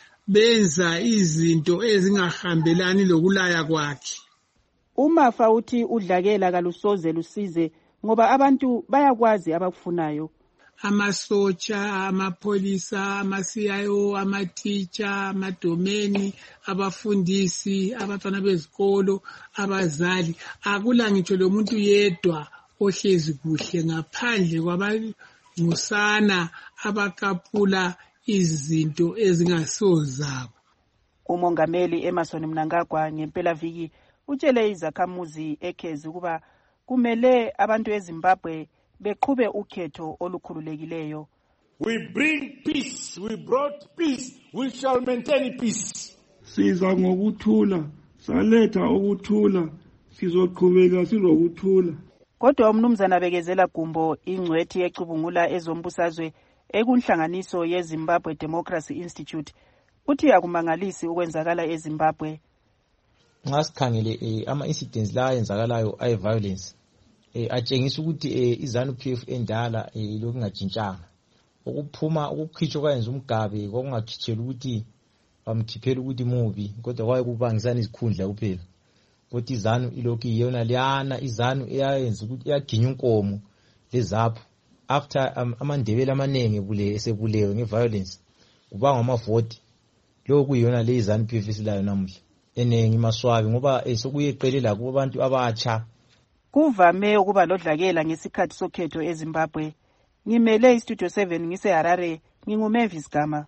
benza izinto ezingahambelani lokulaya kwakhe. Umafa uthi udlakela kalusoze lusize ngoba abantu bayakwazi abakufunayo. Amasotsha, amapolisa, ama-CIO, ama-teacher, amadomeni, abafundisi, abantwana bezikolo, abazali. Akula ngitsho lo muntu yedwa ohlezi kuhle ngaphandle kwabangusana abakapula izinto ezingasozabo. Umongameli Emerson Mnangagwa ngempelaviki utshele izakhamuzi eKhezi ukuba kumele abantu eZimbabwe beqhube ukhetho olukhululekileyo. We bring peace, we brought peace, we shall maintain peace. Siza ngokuthula, saletha ukuthula, sizoqhubeka silokuthula. Kodwa umnumzana Bekezela Gumbo ingcwethi ecubungula ezombusazwe ekunhlanganiso yeZimbabwe Democracy Institute uthi akumangalisi ukwenzakala eZimbabwe. Nxa sikhangele ama-incidents la ayenzakalayo ayi-violence atshengisa ukuthi iZANU-PF endala lokungajintshanga. Ukukhitshwa kwayenza umgabe kwakungakhitshela ukuthi bamkhiphela ukuthi mubi, kodwa kwaye kubangisana izikhundla kuphela. Kodwa iZANU ilokhu iyona liyana iZANU eyayenza ukuthi iyaginya unkomo lezapho. After amandebele amanenge esebulewe nge-violence kubangwa amavoti. Lokhu kuyiyona le iZANU-PF esilayo namuhla. Enengi maswabi ngoba sokuyeqelela kuba abantu abatsha. Kuvame ukuba lodlakela ngesikhathi sokhetho eZimbabwe. Ngimele iStudio 7 ngiseHarare, nginguMavis Gama.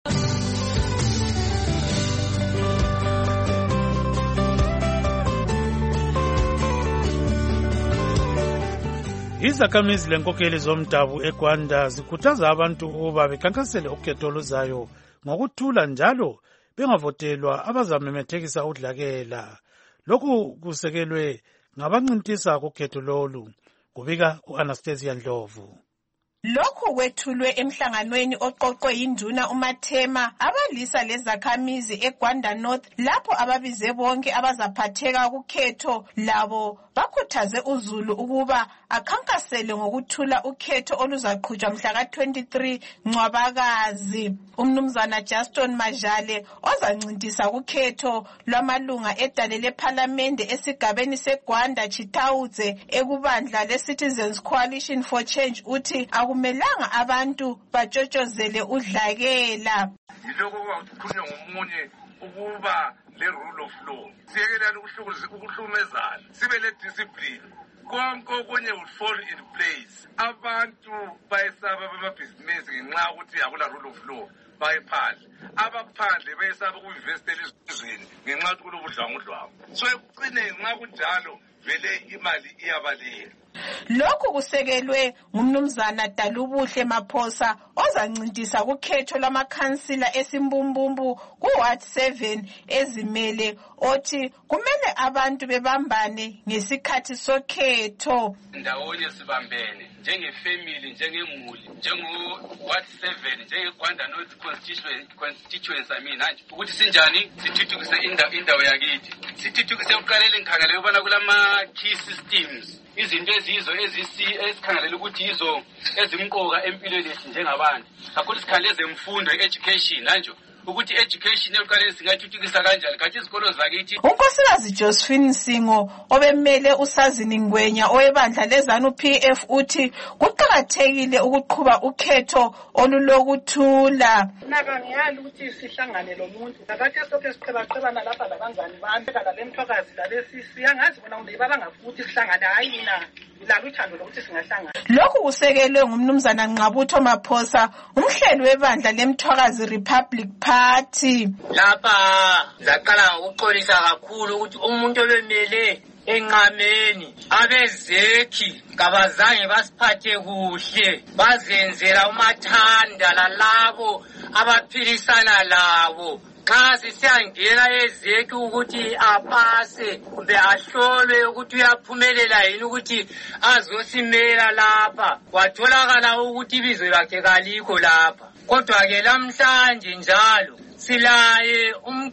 Izakhamizi lenkokheli zomdabu eGwanda zikhuthaza abantu ukuba bekhankasele ukhetho oluzayo ngokuthula njalo bengavotelwa abazamemethekisa udlakela. Lokhu kusekelwe ngabancintisa kukhetho lolu, kubika u-Anastasia Ndlovu. Lokhu kwethulwe emhlanganweni oqoqwe yinduna uMathema abalisa lezakhamizi eGwanda North lapho ababize bonke abazaphatheka kukhetho labo bakhuthaze uZulu ukuba akhankasele ngokuthula ukhetho oluzaqhutshwa mhla ka-23 Ncwabakazi. Umnumzana Justin Majale ozancintisa kukhetho lwamalunga edale lephalamende esigabeni seGwanda Chitauze ekubandla le-Citizens Coalition for Change uthi akumelanga abantu batshotshozele udlakela. Yiloko kwakukhulunywa ngomunye ukuba le-rule of law. Siyekelani ukuhlumezana, sibe le-discipline. Konke okunye will fall in place. Abantu bayesaba bamabhizinisi ngenxa ukuthi akula rule of law bayephandle. Abaphandle bayesaba ukuinvestela ezweni ngenxa ukuthi kulobudlwangudlwangu. So ekucineni nxa kunjalo vele imali iyabaleka. Lokhu kusekelwe ngumnumzana Dalubuhle Maphosa ozancintisa kukhetho lwamakhansila esimbumbumbu ku-Ward 7 ezimele othi kumele abantu bebambane ngesikhathi sokhetho. Ndawonye sibambene njengefamily, njengemuli, njengo-Ward 7, njengeGwanda North constituency manje ukuthi sinjani sithuthukise indawo yakithi. Sithuthukise uqalele ngikhangele ubona kulama-key systems. Izinto ezizo esikhangelela ukuthi yizo ezimqoka empilweni yethu njengabantu. Kakhulu sikhangele ezemfundo, education manje ukuthi education eqaleni singathuthukisa kanjani kanti izikolo zakithi. uNkosikazi Josephine Singo obemele uSazini Ngwenya owebandla leZANU-PF uthi kuqhakathekile ukuqhuba ukhetho olulokuthula. Naka ngiyali ukuthi sihlangane lo muntu ngathi sonke siqhebaqhebana lapha labangani bami lalemthwakazi labesisi yangazi bona kumbe babangafuna ukuthi sihlangane hayi na ilalo uthando lokuthi singahlangana. Lokhu kusekelwe ngumnumzana Nqabutho Maphosa umhleli webandla lemthwakazi Republic Party. Lapha zaqala ukuxolisa kakhulu ukuthi umuntu obemele enqameni abezekhi kabazange basiphathe kuhle bazenzela umathanda lalabo abaphilisana labo. Xa sisiyangena ezekhi ukuthi apase kumbe ahlolwe ukuthi uyaphumelela yini ukuthi azosimela lapha kwatholakala ukuthi ibizo lakhe kalikho lapha. Kodwa-ke lamhlanje njalo silaye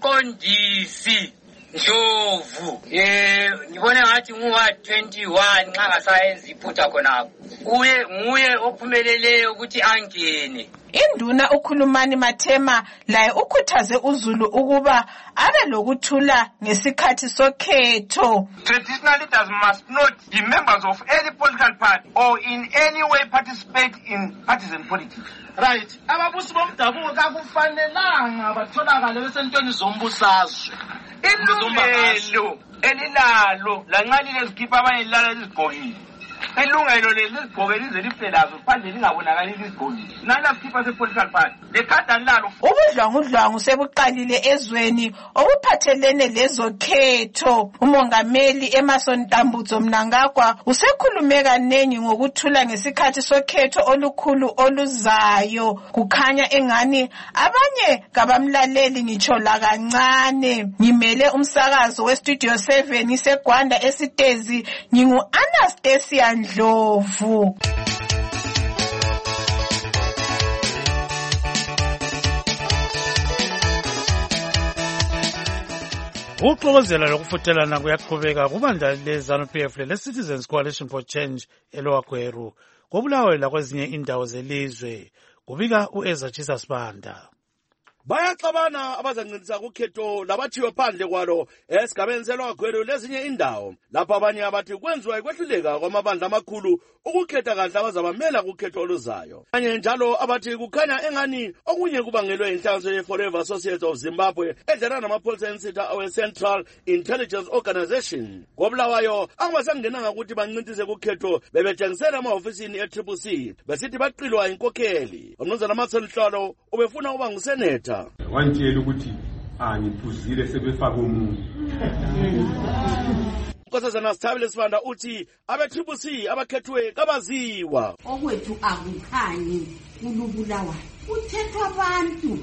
umqondisi Ndlovu ngibone ngathi ngu-Ward 21 nxa kasayenza iphutha khonapho nguye ophumeleleyo ukuthi angene. Induna ukhulumani Mathema laye ukhuthaze uZulu ukuba abe lokuthula ngesikhathi sokhetho. Traditional leaders must not be members of any political party or in any way participate in partisan politics. Right. Ababusi bomdabuko kakufanelanga batholakale besentweni zombusazwe. Ilungelo elilalo lanxa lilezikipa abanye lilala lizigqokile. Ilungelo lelizigqoke lize liphelazo phandle lingabonakali lizigqokile. Nala sikipa se-political party. Lekhada lalo. Ubudlwangudlwangu sebuqalile ezweni obuphathelene lezokhetho. Umongameli Emerson Tambudzo Mnangagwa usekhulume kanengi ngokuthula ngesikhathi sokhetho olukhulu oluzayo. Kukhanya engani abanye kabamlaleli ngitsho la kancane. Ngimele umsakazo weStudio 7 iseGwanda esitezi ngingu-Anastasia Ndlovu. Ukuxokozela lokufuthelana kuyaqhubeka kubandla le-ZANU-PF le-Citizens Coalition for Change eLower Gweru koBulawayo lakwezinye indawo zelizwe. Kubika u-Ezra Jesus Banda. Bayaxabana abazancedisa kukhetho labathiwe phandle kwalo esigabeni seLower Gweru lezinye indawo lapho abanye abathi kwenziwa ikwehluleka kwamabandla amakhulu ukukhetha kahle abazabamela kukhetho oluzayo. Kanye njalo abathi kukhanya engani okunye kubangelwe inhlanganiso ye-Forever Associates of Zimbabwe edlala namapholisa ensitha awe-Central Intelligence Organization. KoBulawayo angabasangenanga ukuthi bancintise kukhetho bebetshengisela amahofisini e-CCC besithi baqilwa inkokheli. Umnumzana Marcel Hlolo ubefuna ukuba nguseneta. Wantshela ukuthi angiphuzile sebefaka umuntu. Nkosazana Sithabile Sibanda uthi abe-CCC abakhethwe kabaziwa. Okwethu akukhanyi kulubulawayo. Kuthethwa abantu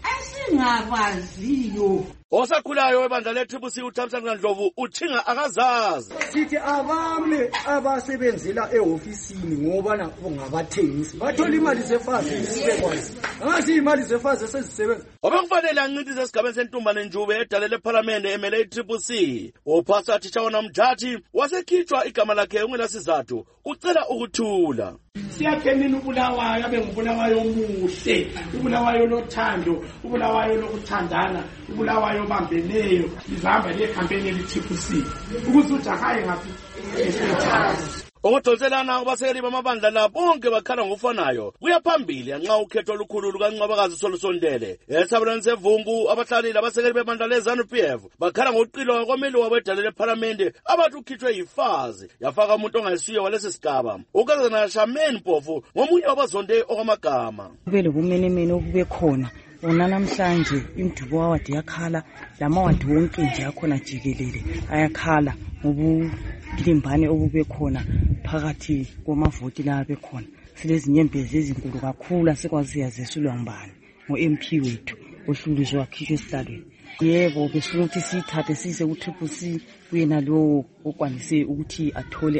esingabaziyo. Osakhulayo webandla le-CCC uThamsanqa Ndlovu uthinga akazazi. Sithi abame abasebenzela ehofisini ngoba ngabathengisi bathola imali zefazi isibekwazi. Angazi imali zefazi esezisebenza. Obekufanele ancintise esigabeni sentumbane Njube edalele eParliament emele i-CCC. Upastor Tshishona Mjathi wasekhitshwa igama lakhe ungelasizathu ucela ukuthula. Siyathemina uBulawayo abe nguBulawayo omuhle, uBulawayo lothando, uBulawayo lokuthandana, uBulawayo obambeneyo. Izihamba le-campaign ye-CCC ukuze ujahaye ngaphi esithatha. Ukudonselana kubasekeli bamabandla la bonke bakhala ngofanayo kuyaphambili nxa ukhetho olukhulu lukaNcwabakazi Solusondele. Esabelweni sevungu abahlali labasekeli bebandla le-ZANU-PF bakhala ngokuqilwa komeli wabo edalele eParliament abathi ukhitshwe yifazi yafaka umuntu ongayisiyo walesi sigaba. Ukazana Shameni Mpofu ngomunye wabazonde okwamagama. Kube lobumenemene okube khona ona namhlanje imdubo wawadi yakhala lamawadi wonke nje akhona jikelele ayakhala ngobukilimbane obube khona phakathi komavoti la bekhona. Silezinyembezi ezinkulu kakhulu asekwaziya zesulwa ngubani ngo-MP wethu ohlulizwe wakhishwa esihlalweni. Yebo besifuna ukuthi siyithathe size ku-CCC kuyena lowo okwanise ukuthi athole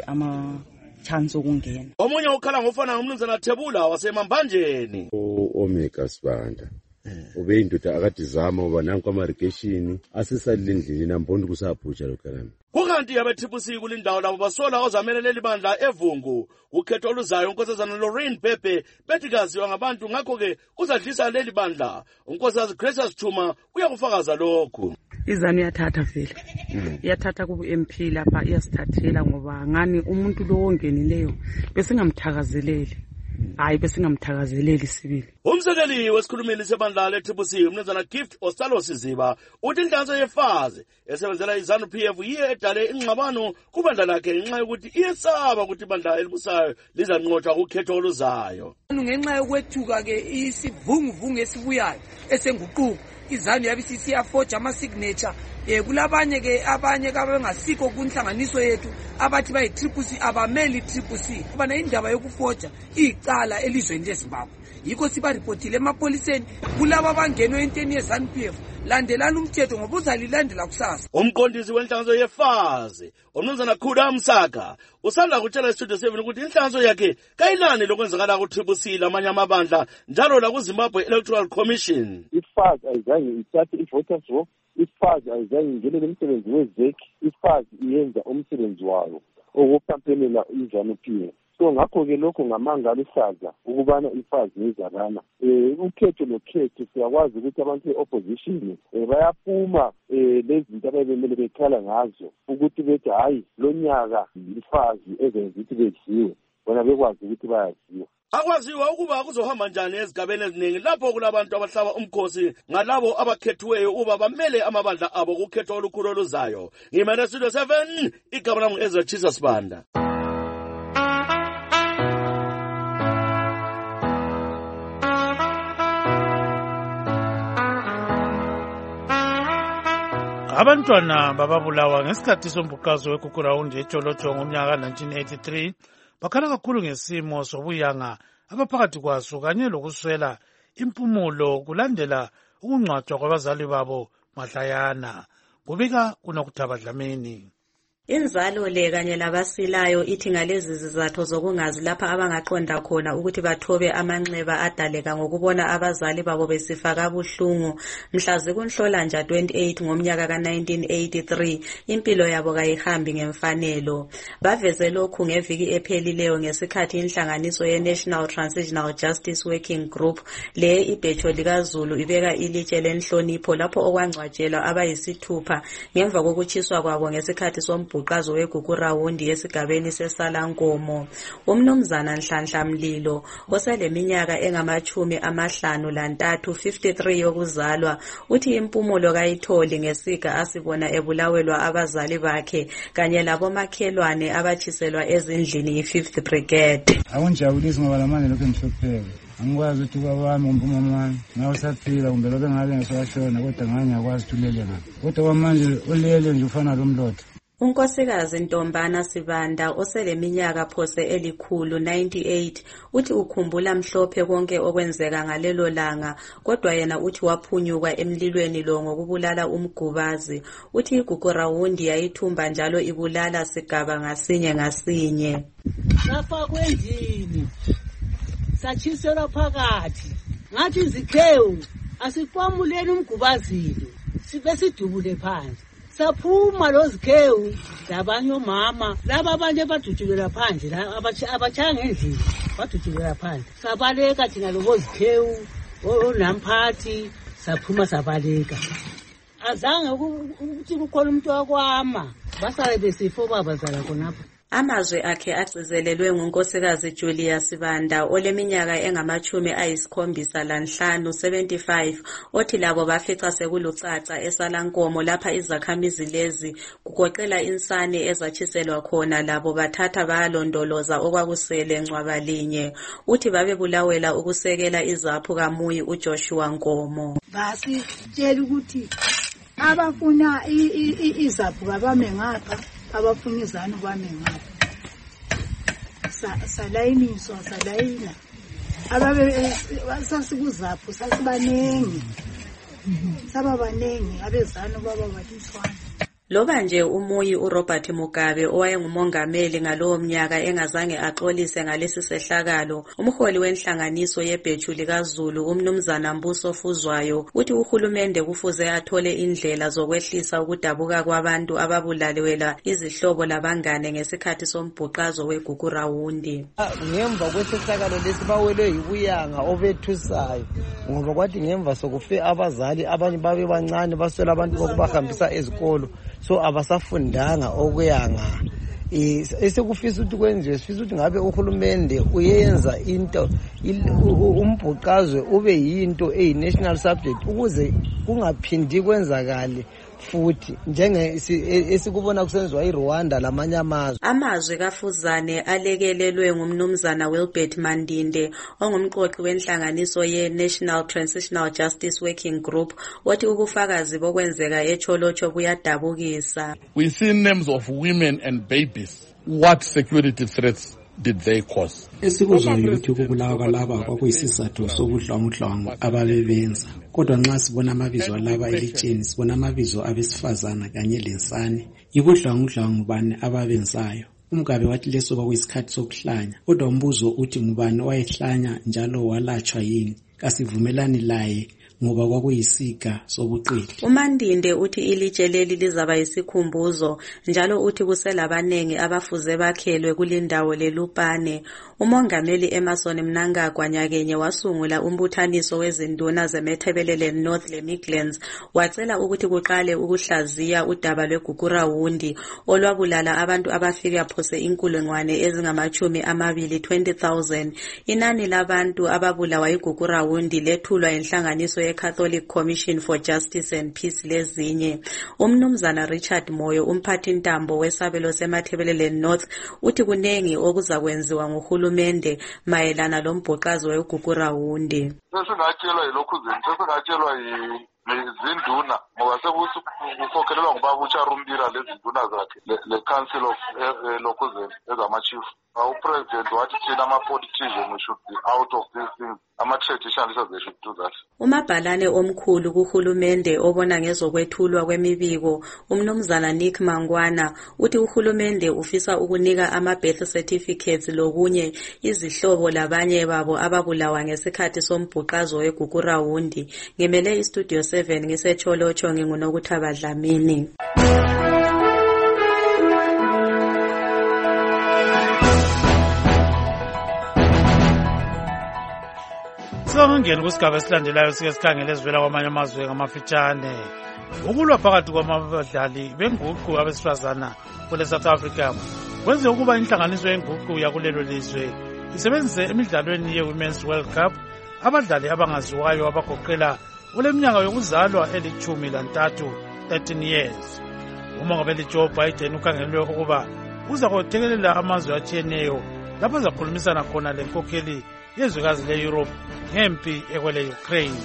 chance okungena. Omunye ukhala ngofana ngumnumzana Thebula wasemambanjeni. Omega Sibanda ube indoda akadizama uba nanku ama-irrigation asisalile endlini nambona kusabhutsha lokhalami. Kukanti abe-CCC kulindawo labo basola ozamele leli bandla evungu ukhetho oluzayo unkosazana Lorraine Pepe betikaziwa ngabantu ngakho-ke uzadlisa leli bandla. Unkosazi Gracious Chuma uyakufakaza lokhu. IZANU iyathatha vele iyathatha kubu-MP lapha iyasithathela ngoba ngani umuntu lo ongenileyo besingamthakazeleli. Hayi besingamthakazeleli sibili. Umsekeli wesikhulumeli sebandla le-CCC umnumzana Gift Ostalo Siziba uthi inhlanganiso yefazi esebenzela i-ZANU-PF yiyo edale ingxabano kubandla lakhe ngenxa yokuthi iyesaba ukuthi ibandla elibusayo lizanqotshwa kukhetho oluzayo. Ngenxa yokwethuka-ke isivunguvungu esibuyayo esenguquko iZANU yabe sisiyafoja ama-signature kulabanye-ke abanye kabengasikho kunhlanganiso yethu abathi bayi-CCC abameli i-CCC kubana indaba yokufoja iyicala elizweni leZimbabwe. Yikho sibaripotile emapoliseni kulabo abangenwe enteni ye-ZANU-PF landelani umthetho ngoba uzalilandela kusasa. Umqondisi wenhlanganiso yefazi umnumzana Khuda Msaka usanda kutshela iStudio 7 ukuthi inhlanganiso yakhe kayilani lokwenzakala ku-CCC lamanye amabandla njalo la kuZimbabwe Electoral Commission. Ifazi ayizange ithathe i-voters roll, ifazi ayizange ingenele umsebenzi weZEC, ifazi iyenza umsebenzi wayo okukhampenela iZANU-PF. So ngakho-ke lokho ngamanga luhlaza ukubana ifazi nezabana ukhetho nokhetho siyakwazi ukuthi abantu be-opposition bayaphuma lezinto ababemele bekhala ngazo ukuthi bethi hayi lo nyaka ifazi ezenza ukuthi bedliwe bona bekwazi ukuthi bayaziwa. Akwaziwa ukuba kuzohamba njani ezigabeni eziningi lapho kulabantu abahlaba umkhosi ngalabo abakhethiweyo uba bamele amabandla abo kukhetho olukhulu oluzayo. Ngimele Studio 7 igama lami Ezra Jesus Banda. Abantwana bababulawa ngesikhathi sombhuqazo wekukurawundi eTsholotsho ngomnyaka ka-1983 bakhala kakhulu ngesimo sobuyanga abaphakathi kwaso kanye lokuswela impumulo kulandela ukungcwatshwa kwabazali babo mahlayana. Kubika kunokuthaba Dlamini. Inzalo le kanye labasilayo ithi ngalezi zizathu zokungazi lapha abangaqonda khona ukuthi bathobe amanxeba adaleka ngokubona abazali babo besifa kabuhlungu mhla zikunhlolanja 28 ngomnyaka ka1983 impilo yabo kayihambi ngemfanelo. Baveze lokhu ngeviki ephelileyo ngesikhathi inhlanganiso ye-National Transitional Justice Working Group le ibhecho likaZulu ibeka ilitshe lenhlonipho lapho okwangcwatshelwa abayisithupha ngemva kokutshiswa kwabo ngesikhathi sombhuqazo weGugurawundi esigabeni seSalankomo. Umnumzana Nhlanhla Mlilo oseleminyaka engama53 53 yokuzalwa uthi impumulo kayitholi ngesiga asibona ebulawelwa abazali bakhe kanye labomakhelwane abatshiselwa ezindlini yi5th Brigade. Awunjabulisi ngoba lamanje lokho ngihlupheka. Angikwazi ukuthi kwabami umpumamani ngabe saphila kumbe lokho ngabe ngisashona kodwa nganyakwazi ulele ngapha. Kodwa kwamanje ulele nje ufana lomlotha. Unkosikazi Ntombana Sibanda oseleminyaka phose elikhulu 98 uthi ukhumbula mhlophe konke okwenzeka ngalelo langa kodwa yena uthi waphunyuka emlilweni lo ngokubulala umgubazi. Uthi iGugurawundi yayithumba njalo ibulala sigaba ngasinye. Safa kwendini satshiselwa phakathi ngathi izikhewu asikwamuleni umgubazilo sibe sidubule phansi. Saphuma lozikhewu labanye omama laba abanye badudulela phandle la abachanga endlini badudulela phandle sabaleka thina lobozikhewu onamphathi saphuma sabaleka azange ukuthi kukhona umuntu wakwama basale besifo babazala khonapho. Amazwi akhe agcizelelwe ngunkosikazi Julia Sibanda oleminyaka engama75 75 othi labo bafica sekulucaca eSalankomo lapha izakhamizi lezi kugoqela insane ezatshiselwa khona labo bathatha bayalondoloza okwakusele ngcwabalinye. Uthi babebulawela ukusekela izaphu kaMuyi uJoshua Nkomo. Basitshela ukuthi abafuna izaphu kabame ngapha abafuna izanu bame ngapha salayiniswa salayina ababe sasikuzapho sasibanengi sababanengi abezanu baba balithwana. Loba nje uMuyi uRobert Mugabe owayengumongameli ngalowo mnyaka engazange axolise ngalesi sehlakalo, umholi wenhlanganiso yebheju likaZulu umnumzana Mbuso Fuzwayo uthi uhulumende kufuze athole indlela zokwehlisa ukudabuka kwabantu ababulaliwela izihlobo labangane ngesikhathi sombhuqazo weGugurawundi. Ngemva kwesehlakalo lesi bawelwe yibuyanga obethusayo ngoba kwathi ngemva sokufe abazali abanye babe bancane baswela abantu bokubahambisa ezikolo so abasafundanga okuyanga. Esekufisa ukuthi kwenziwe sifisa ukuthi ngabe uhulumende uyenza into umbhuqazwe ube yinto eyi-national subject ukuze kungaphindi kwenzakale futhi njenge esikubona kusenziwa iRwanda lamanye amazwe. Amazwi kaFuzane alekelelwe ngumnumzana Wilbert Mandinde ongumqoqi wenhlanganiso ye-National Transitional Justice Working Group othi ubufakazi bokwenzeka eCholocho buyadabukisa. We see names of women and babies. What security threats did they cause? Esikuzwayo ukuthi ukubulawa kwalaba kwakuyisizathu sobudlwangudlwangu ababebenza. Kodwa nxa sibona amabizo alaba elitsheni sibona amabizo abesifazana kanye lensane. Yibudlwangudlwangu bani ababenzayo? Umgabe wathi leso kwakuyisikhathi sokuhlanya. Kodwa umbuzo uthi ngubani wayehlanya njalo walatshwa yini? Kasivumelani laye ngoba kwakuyisiga sobuqili. uMandinde uthi ilitshe leli lizaba yisikhumbuzo njalo uthi kuselabanengi abafuze bakhelwe kulindawo leLupane. Umongameli Emerson Mnangagwa nyakenye wasungula umbuthaniso wezinduna zeMatabeleland North leMidlands wacela ukuthi kuqale ukuhlaziya udaba lweGugurawundi olwabulala abantu abafika phose inkulungwane ezingama-20,000. Inani labantu ababulawa iGugurawundi lethulwa inhlanganiso ye-Catholic Commission for Justice and Peace lezinye. Umnumzana Richard Moyo umphathintambo wesabelo seMatabeleland North uthi kunengi okuzakwenziwa nguhulumende mayelana lombhuqazo weGugurawundi. Sesingatshelwa yilokhuzeni, sesingatshelwa yizinduna ngoba sekukhokelelwa ngubaba uCharumbira lezinduna zakhe le council of lokhuzeni ezamachief. upresident wathi thina ama-politician we should be out of these things. Ama-traditionalists, they should do that. Umabhalane omkhulu kuhulumende obona ngezokwethulwa kwemibiko, umnumzana Nick Mangwana, uthi uhulumende ufisa ukunika ama-birth certificates lokunye izihlobo labanye babo ababulawa ngesikhathi sombhuqazo weGugurawundi. Ngimele iStudio 7 ngiseCholocho nginguNokuthaba Dlamini. Singangeni kusigaba esilandelayo sike sikhangele ezivela kwamanye amazwe ngamafitshane. Ukulwa phakathi kwabadlali benguqu abesifazana kule South Africa kwenze ukuba inhlanganiso yenguqu yakulelo lizwe isebenzise emidlalweni ye-Women's World Cup abadlali abangaziwayo abagoqela oleminyaka yokuzalwa eli-13 years. Umongameli Joe Biden ukhangelwe ukuba uza kuthekelela amazwe atshiyeneyo lapho azakhulumisana khona lenkokheli yezwekazi le-Europe ngempi ekwele Ukraine.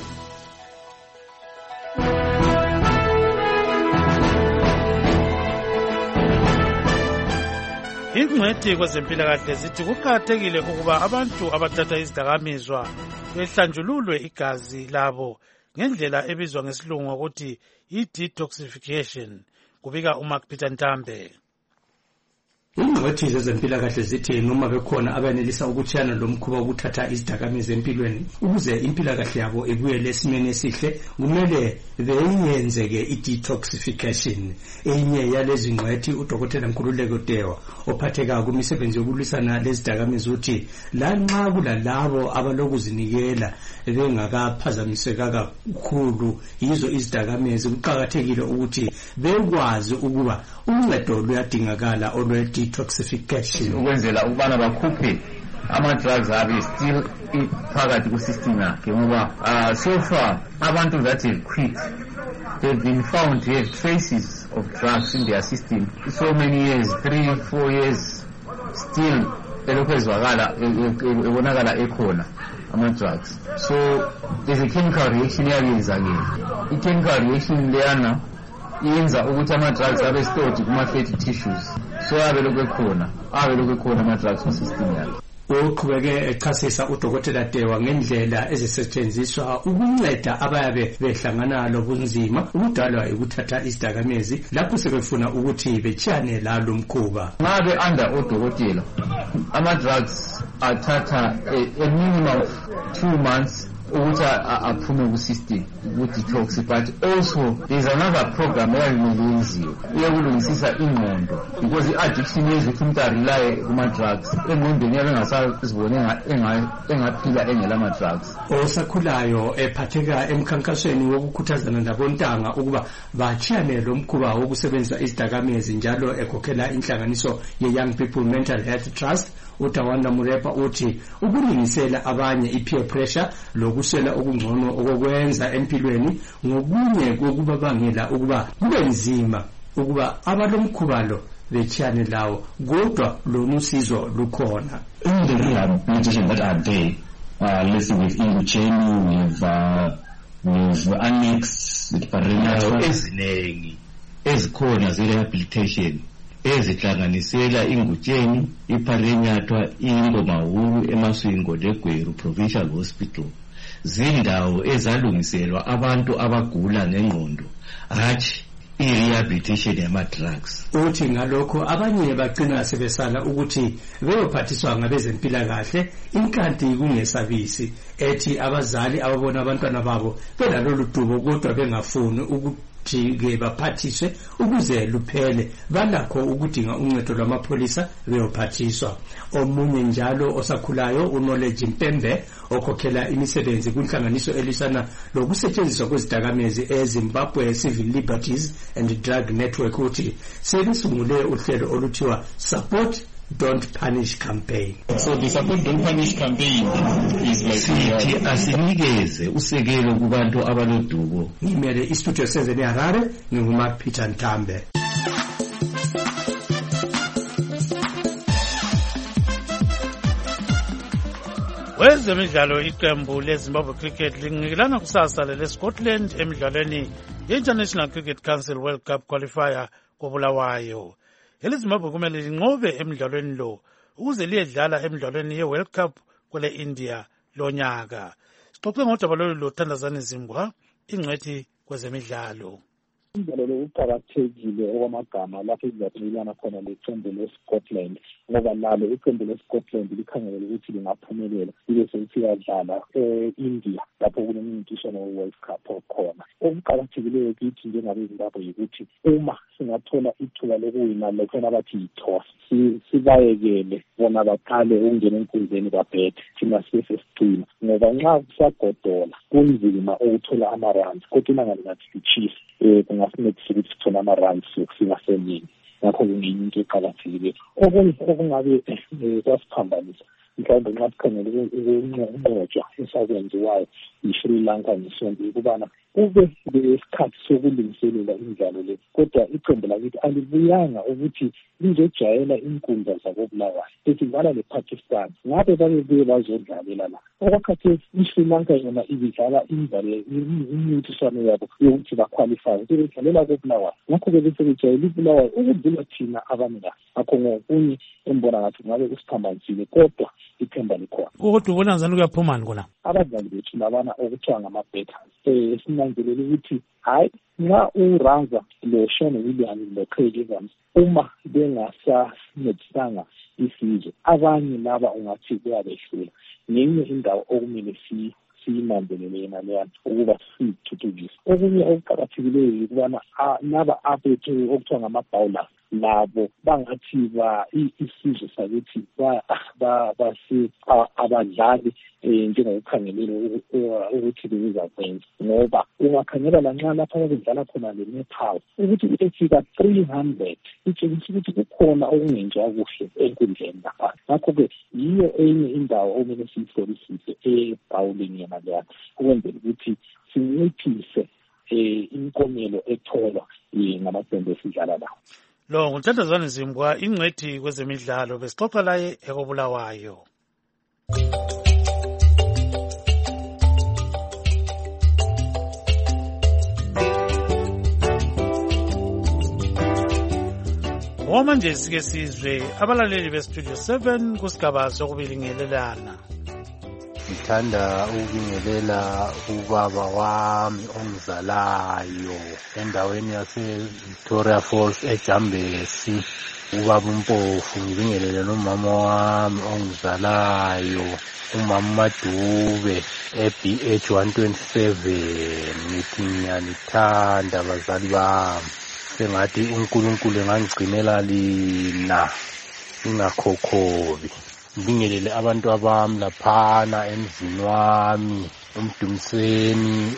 Ingcwethi kwezempilakahle zithi kuqakathekile ukuba abantu abathatha izidakamizwa behlanjululwe igazi labo ngendlela ebizwa ngesilungu ukuthi i-detoxification, kubika uMark Peter Ntambe. Ingcwethi zezempilakahle zithi noma bekhona abenelisa ukutshiyana lomkhuba wokuthatha izidakamizwa empilweni ukuze impilakahle yabo ibuyele esimeni esihle, kumele beyenzeke i-detoxification. Enye yalezi ngcwethi uDokotela Nkululeko Dewa ophatheka kumisebenzi yokulwisana lezidakamizwa uthi lanxa kulalabo abalokuzinikela bengakaphazamiseka kakhulu yizo izidakamizwa, kuqakathekile ukuthi bekwazi ukuba uncedo luyadingakala olwe-detoxification ukwenzela ukubana bakhuphe ama-drugs abe still phakathi ku-system yakhe, ngoba so far abantu that have quit, they've been found to have traces of drugs in their system so many years, 3-4 years, still elokhu ezwakala ebonakala ekhona ama-drugs. So there's a chemical reaction eyabenzakele. I-chemical reaction leyana yenza ukuthi ama-drugs abe stored kuma-fatty tissues, so abelokhu ekhona ama-drugs ku-system yakhe. Uqhubeke echasisa uDokotela Dewa ngendlela ezisetshenziswa ukunceda abayabe behlangana lobunzima ukudalwa ukuthatha izidakamizwa lapho sebefuna ukuthi betshane lalo mkhuba. Ngabe under odokotela ama-drugs athatha a minimum of 2 months ukuthi aphume ku-system ku-detox, but also there's another program eyayenziwe eyokulungisisa ingqondo, because i-addiction yenza ukuthi umuntu arelaye kuma-drugs engqondweni yabe engasazibone engaphila engelama-drugs. Osakhulayo ephatheka emkhankasweni wokukhuthazana labontanga ukuba batshiyane lo mkhuba wokusebenzisa izidakamizwa njalo ekhokhela inhlanganiso ye-Young People Mental Health Trust, uTawanda Murepa uthi ukulingisela abanye i-peer pressure lokusela okungcono okwenza empilweni ngokunye kokubabangela ukuba kube nzima ukuba abalomkhuba lo betshiyane lawo, kodwa lona usizo lukhona. In the rehabilitation that are there, let's say with Ingucheni, with Annex, with Parena, ezinengi ezikhona ze-rehabilitation ezihlanganisela Ingutsheni, iPharenyathwa, iNgomahulu, eMaswingo leGweru Provincial Hospital, zindawo ezalungiselwa abantu abagula ngengqondo, hatshi i-rehabilitation yama-drugs. Uthi ngalokho abanye bagcina sebesala ukuthi beyophathiswa ngabezempilakahle inkanti kungesabisi, ethi abazali ababona abantwana babo belalolu dubo kodwa bengafuni ukuthi baphathiswe ukuze luphele, balakho ukudinga uncedo lwamapholisa beyophathiswa. Omunye njalo osakhulayo uKnowledge Mpembe okhokhela imisebenzi kunhlanganiso elisana lokusetshenziswa kwezidakamizwa eZimbabwe Civil Liberties and Drug Network uthi sebesungule uhlelo oluthiwa Support Don't Punish campaign. So the Support Don't Punish campaign is like sithi asinikeze usekelo kubantu abalodubo. Ngimele iStudio 7 eHarare, nginguMark Peter Ntambe. Wezemidlalo iqembu leZimbabwe Cricket lingikelana kusasa leScotland emidlalweni ye-International Cricket Council World Cup qualifier koBulawayo. EleZimbabwe kumele linqobe emidlalweni lo ukuze liyedlala emidlalweni ye-World Cup kwele India lonyaka. Sixoxe ngodaba lolu loThandazani Zimbwa, ingcwethi kwezemidlalo. Umdlalo lo uqakathekile okwamagama lapho izabelana khona leqembu leScotland ngoba lalo iqembu leScotland likhangelele ukuthi lingaphumelela libe selifika dlala eIndia lapho kunemncintiswano we-World Cup khona. Okuqakathekileyo kithi njengabeZimbabwe yikuthi uma singathola ithuba lokuwina lekhona abathi yi-toss sibayekele bona baqale ukungena enkundleni babhethe thina sesesicina ngoba nxa kusagodola kunzima ukuthola ama-runs kodwa inangalingathi li-Chiefs kungasinethisa ukuthi sithole ama-runs singaseningi ngakho kungenye into eqakathekile okungabe kwasiphambanisa mhlawumbe nxa sikhangele ukunqotshwa esakwenziwayo yi-Sri Lanka ngesonto ukubana kube lesikhathi sokulungiselela imidlalo le kodwa iqembu lakithi alibuyanga ukuthi lizojayela inkundla zakobulawayo besidlala le-Pakistan ngabe babebuye bazodlalela la okwakhathesi i-Sri Lanka yona ibidlala imidlalo imincintiswano yabo yokuthi bakhwalifaye sebedlalela kobulawayo ngakho-ke besebejayela ibulawayo ukudlula thina abaninga ngakho ngokunye embona ngathi ngabe usiphambanisile kodwa ithemba likhona. Kodwa ubona njani kuyaphumani kona? Abadlali bethu labana okuthiwa ngama-batters sinanzelele ukuthi hayi nxa uRanza lo-Sean Williams lo-Craig Evans uma bengasancedisanga isizwe abanye laba ungathi kuyabehlula ngenye indawo okumele siyinanzelele yena leyana ukuba siyithuthukise. Okunye okuqakathekileyo ukubana laba abethu okuthiwa ngama-bowlers labo bangathi isizwe sakithi abadlali njengokukhangelele ukuthi bezakwenza ngoba ungakhangela lanxa lapha abadlala khona le-Nepal ukuthi efika 300 itshengisa ukuthi kukhona okungenziwa kuhle enkundleni lapha. Ngakho-ke yiyo enye indawo okumele siyihlolisise ebhawulini yena leyana ukwenzela ukuthi sinciphise inkomelo etholwa ngamaqembu esidlala lawo. Lo nguThandazani Zimbwa, ingcwethi kwezemidlalo, besixoxa laye ekobulawayo. Ngoma nje sike sizwe abalaleli beStudio 7 kusigaba sokubingelelana. Ngithanda ukubingelela ubaba wami ongizalayo endaweni yase-Victoria Falls eJambesi, ubaba uMpofu. Ngibingelele nomama wami ongizalayo umama Madube eBH 127. Ngithi ngiyanithanda bazali bami, sengathi uNkulunkulu engangigcinela lina ingakhokhobi. Ngibingelele abantu abami laphana emzini wami, uMdumiseni,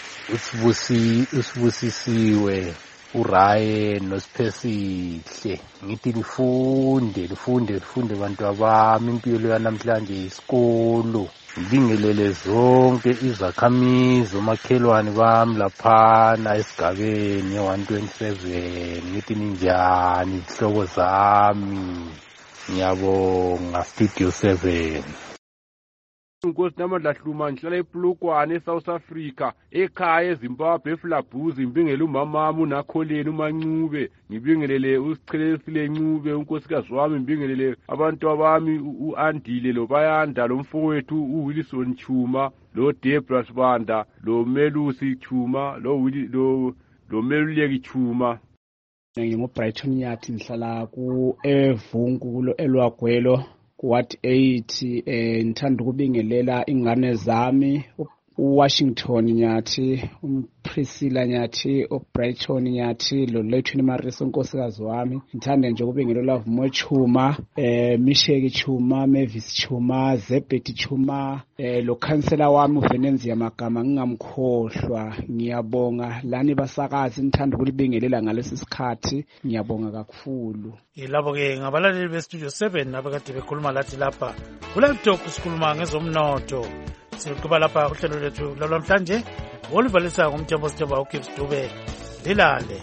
usibusisiwe, uRyan noSiphesihle. Ngithi lifunde bantu abami, impilo yanamhlanje isikolo. Ngibingelele zonke izakhamizi omakhelwane bami laphana esigabeni ye-127. Ngithi ninjani izihlobo zami? Ngiyabonga Studio 7. Inkosi Namandla Hluma, ngihlala ePolokwane eSouth Africa, ekhaya eZimbabwe eFlabhuzi. Ngibingelele umamami uNakholeni uMancube, ngibingelele uSichelesile Ncube unkosikazi wami, ngibingelele abantu abami uAndile loBayanda lomfowethu uWilson Chuma loDebra Sibanda loMelusi Chuma loMeluleki Chuma. NginguBrighton Yathi, ngihlala ku-Evungu elwagwelo ku-Ward 8. Ngithanda ukubingelela ingane zami uWashington Nyathi, uPriscilla Nyathi, uBrighton Nyathi loLethweni Mariso unkosikazi wami. Ngithanda nje ukubingelela Vumo Chuma, Misheki Chuma, Mavis Chuma, Zebeti Chuma, lo khansela wami uVenenzia Magama ngingamkhohlwa. Ngiyabonga lani basakazi, ngithanda ukulibingelela ngalesi sikhathi. Ngiyabonga kakhulu. Yilabo-ke ngabalaleli beStudio 7 abakade bekhuluma lathi lapha kuLive Talk, sikhuluma ngezomnotho. Siqhuba lapha uhlelo lethu lwamhlanje oluvalisa ngomthembo Sithemba uGibbs Dube. Lilale.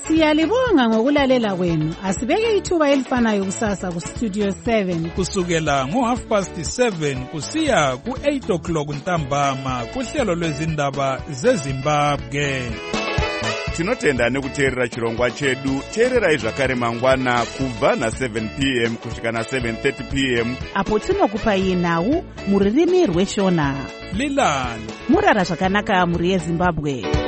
Siyalibonga ngokulalela kwenu. Asibeke ithuba elifanayo kusasa ku Studio 7 kusukela ngo7:30 kusiya ku8 ntambama kuhlelo lwezindaba zeZimbabwe. Tinotenda nekuteerera chirongwa chedu. Teererai zvakare mangwana kubva na7 p.m. kusvika na7:30 p.m. apo tinokupai nhau muririmi rweshona. Lilani murara zvakanaka muri yeZimbabwe.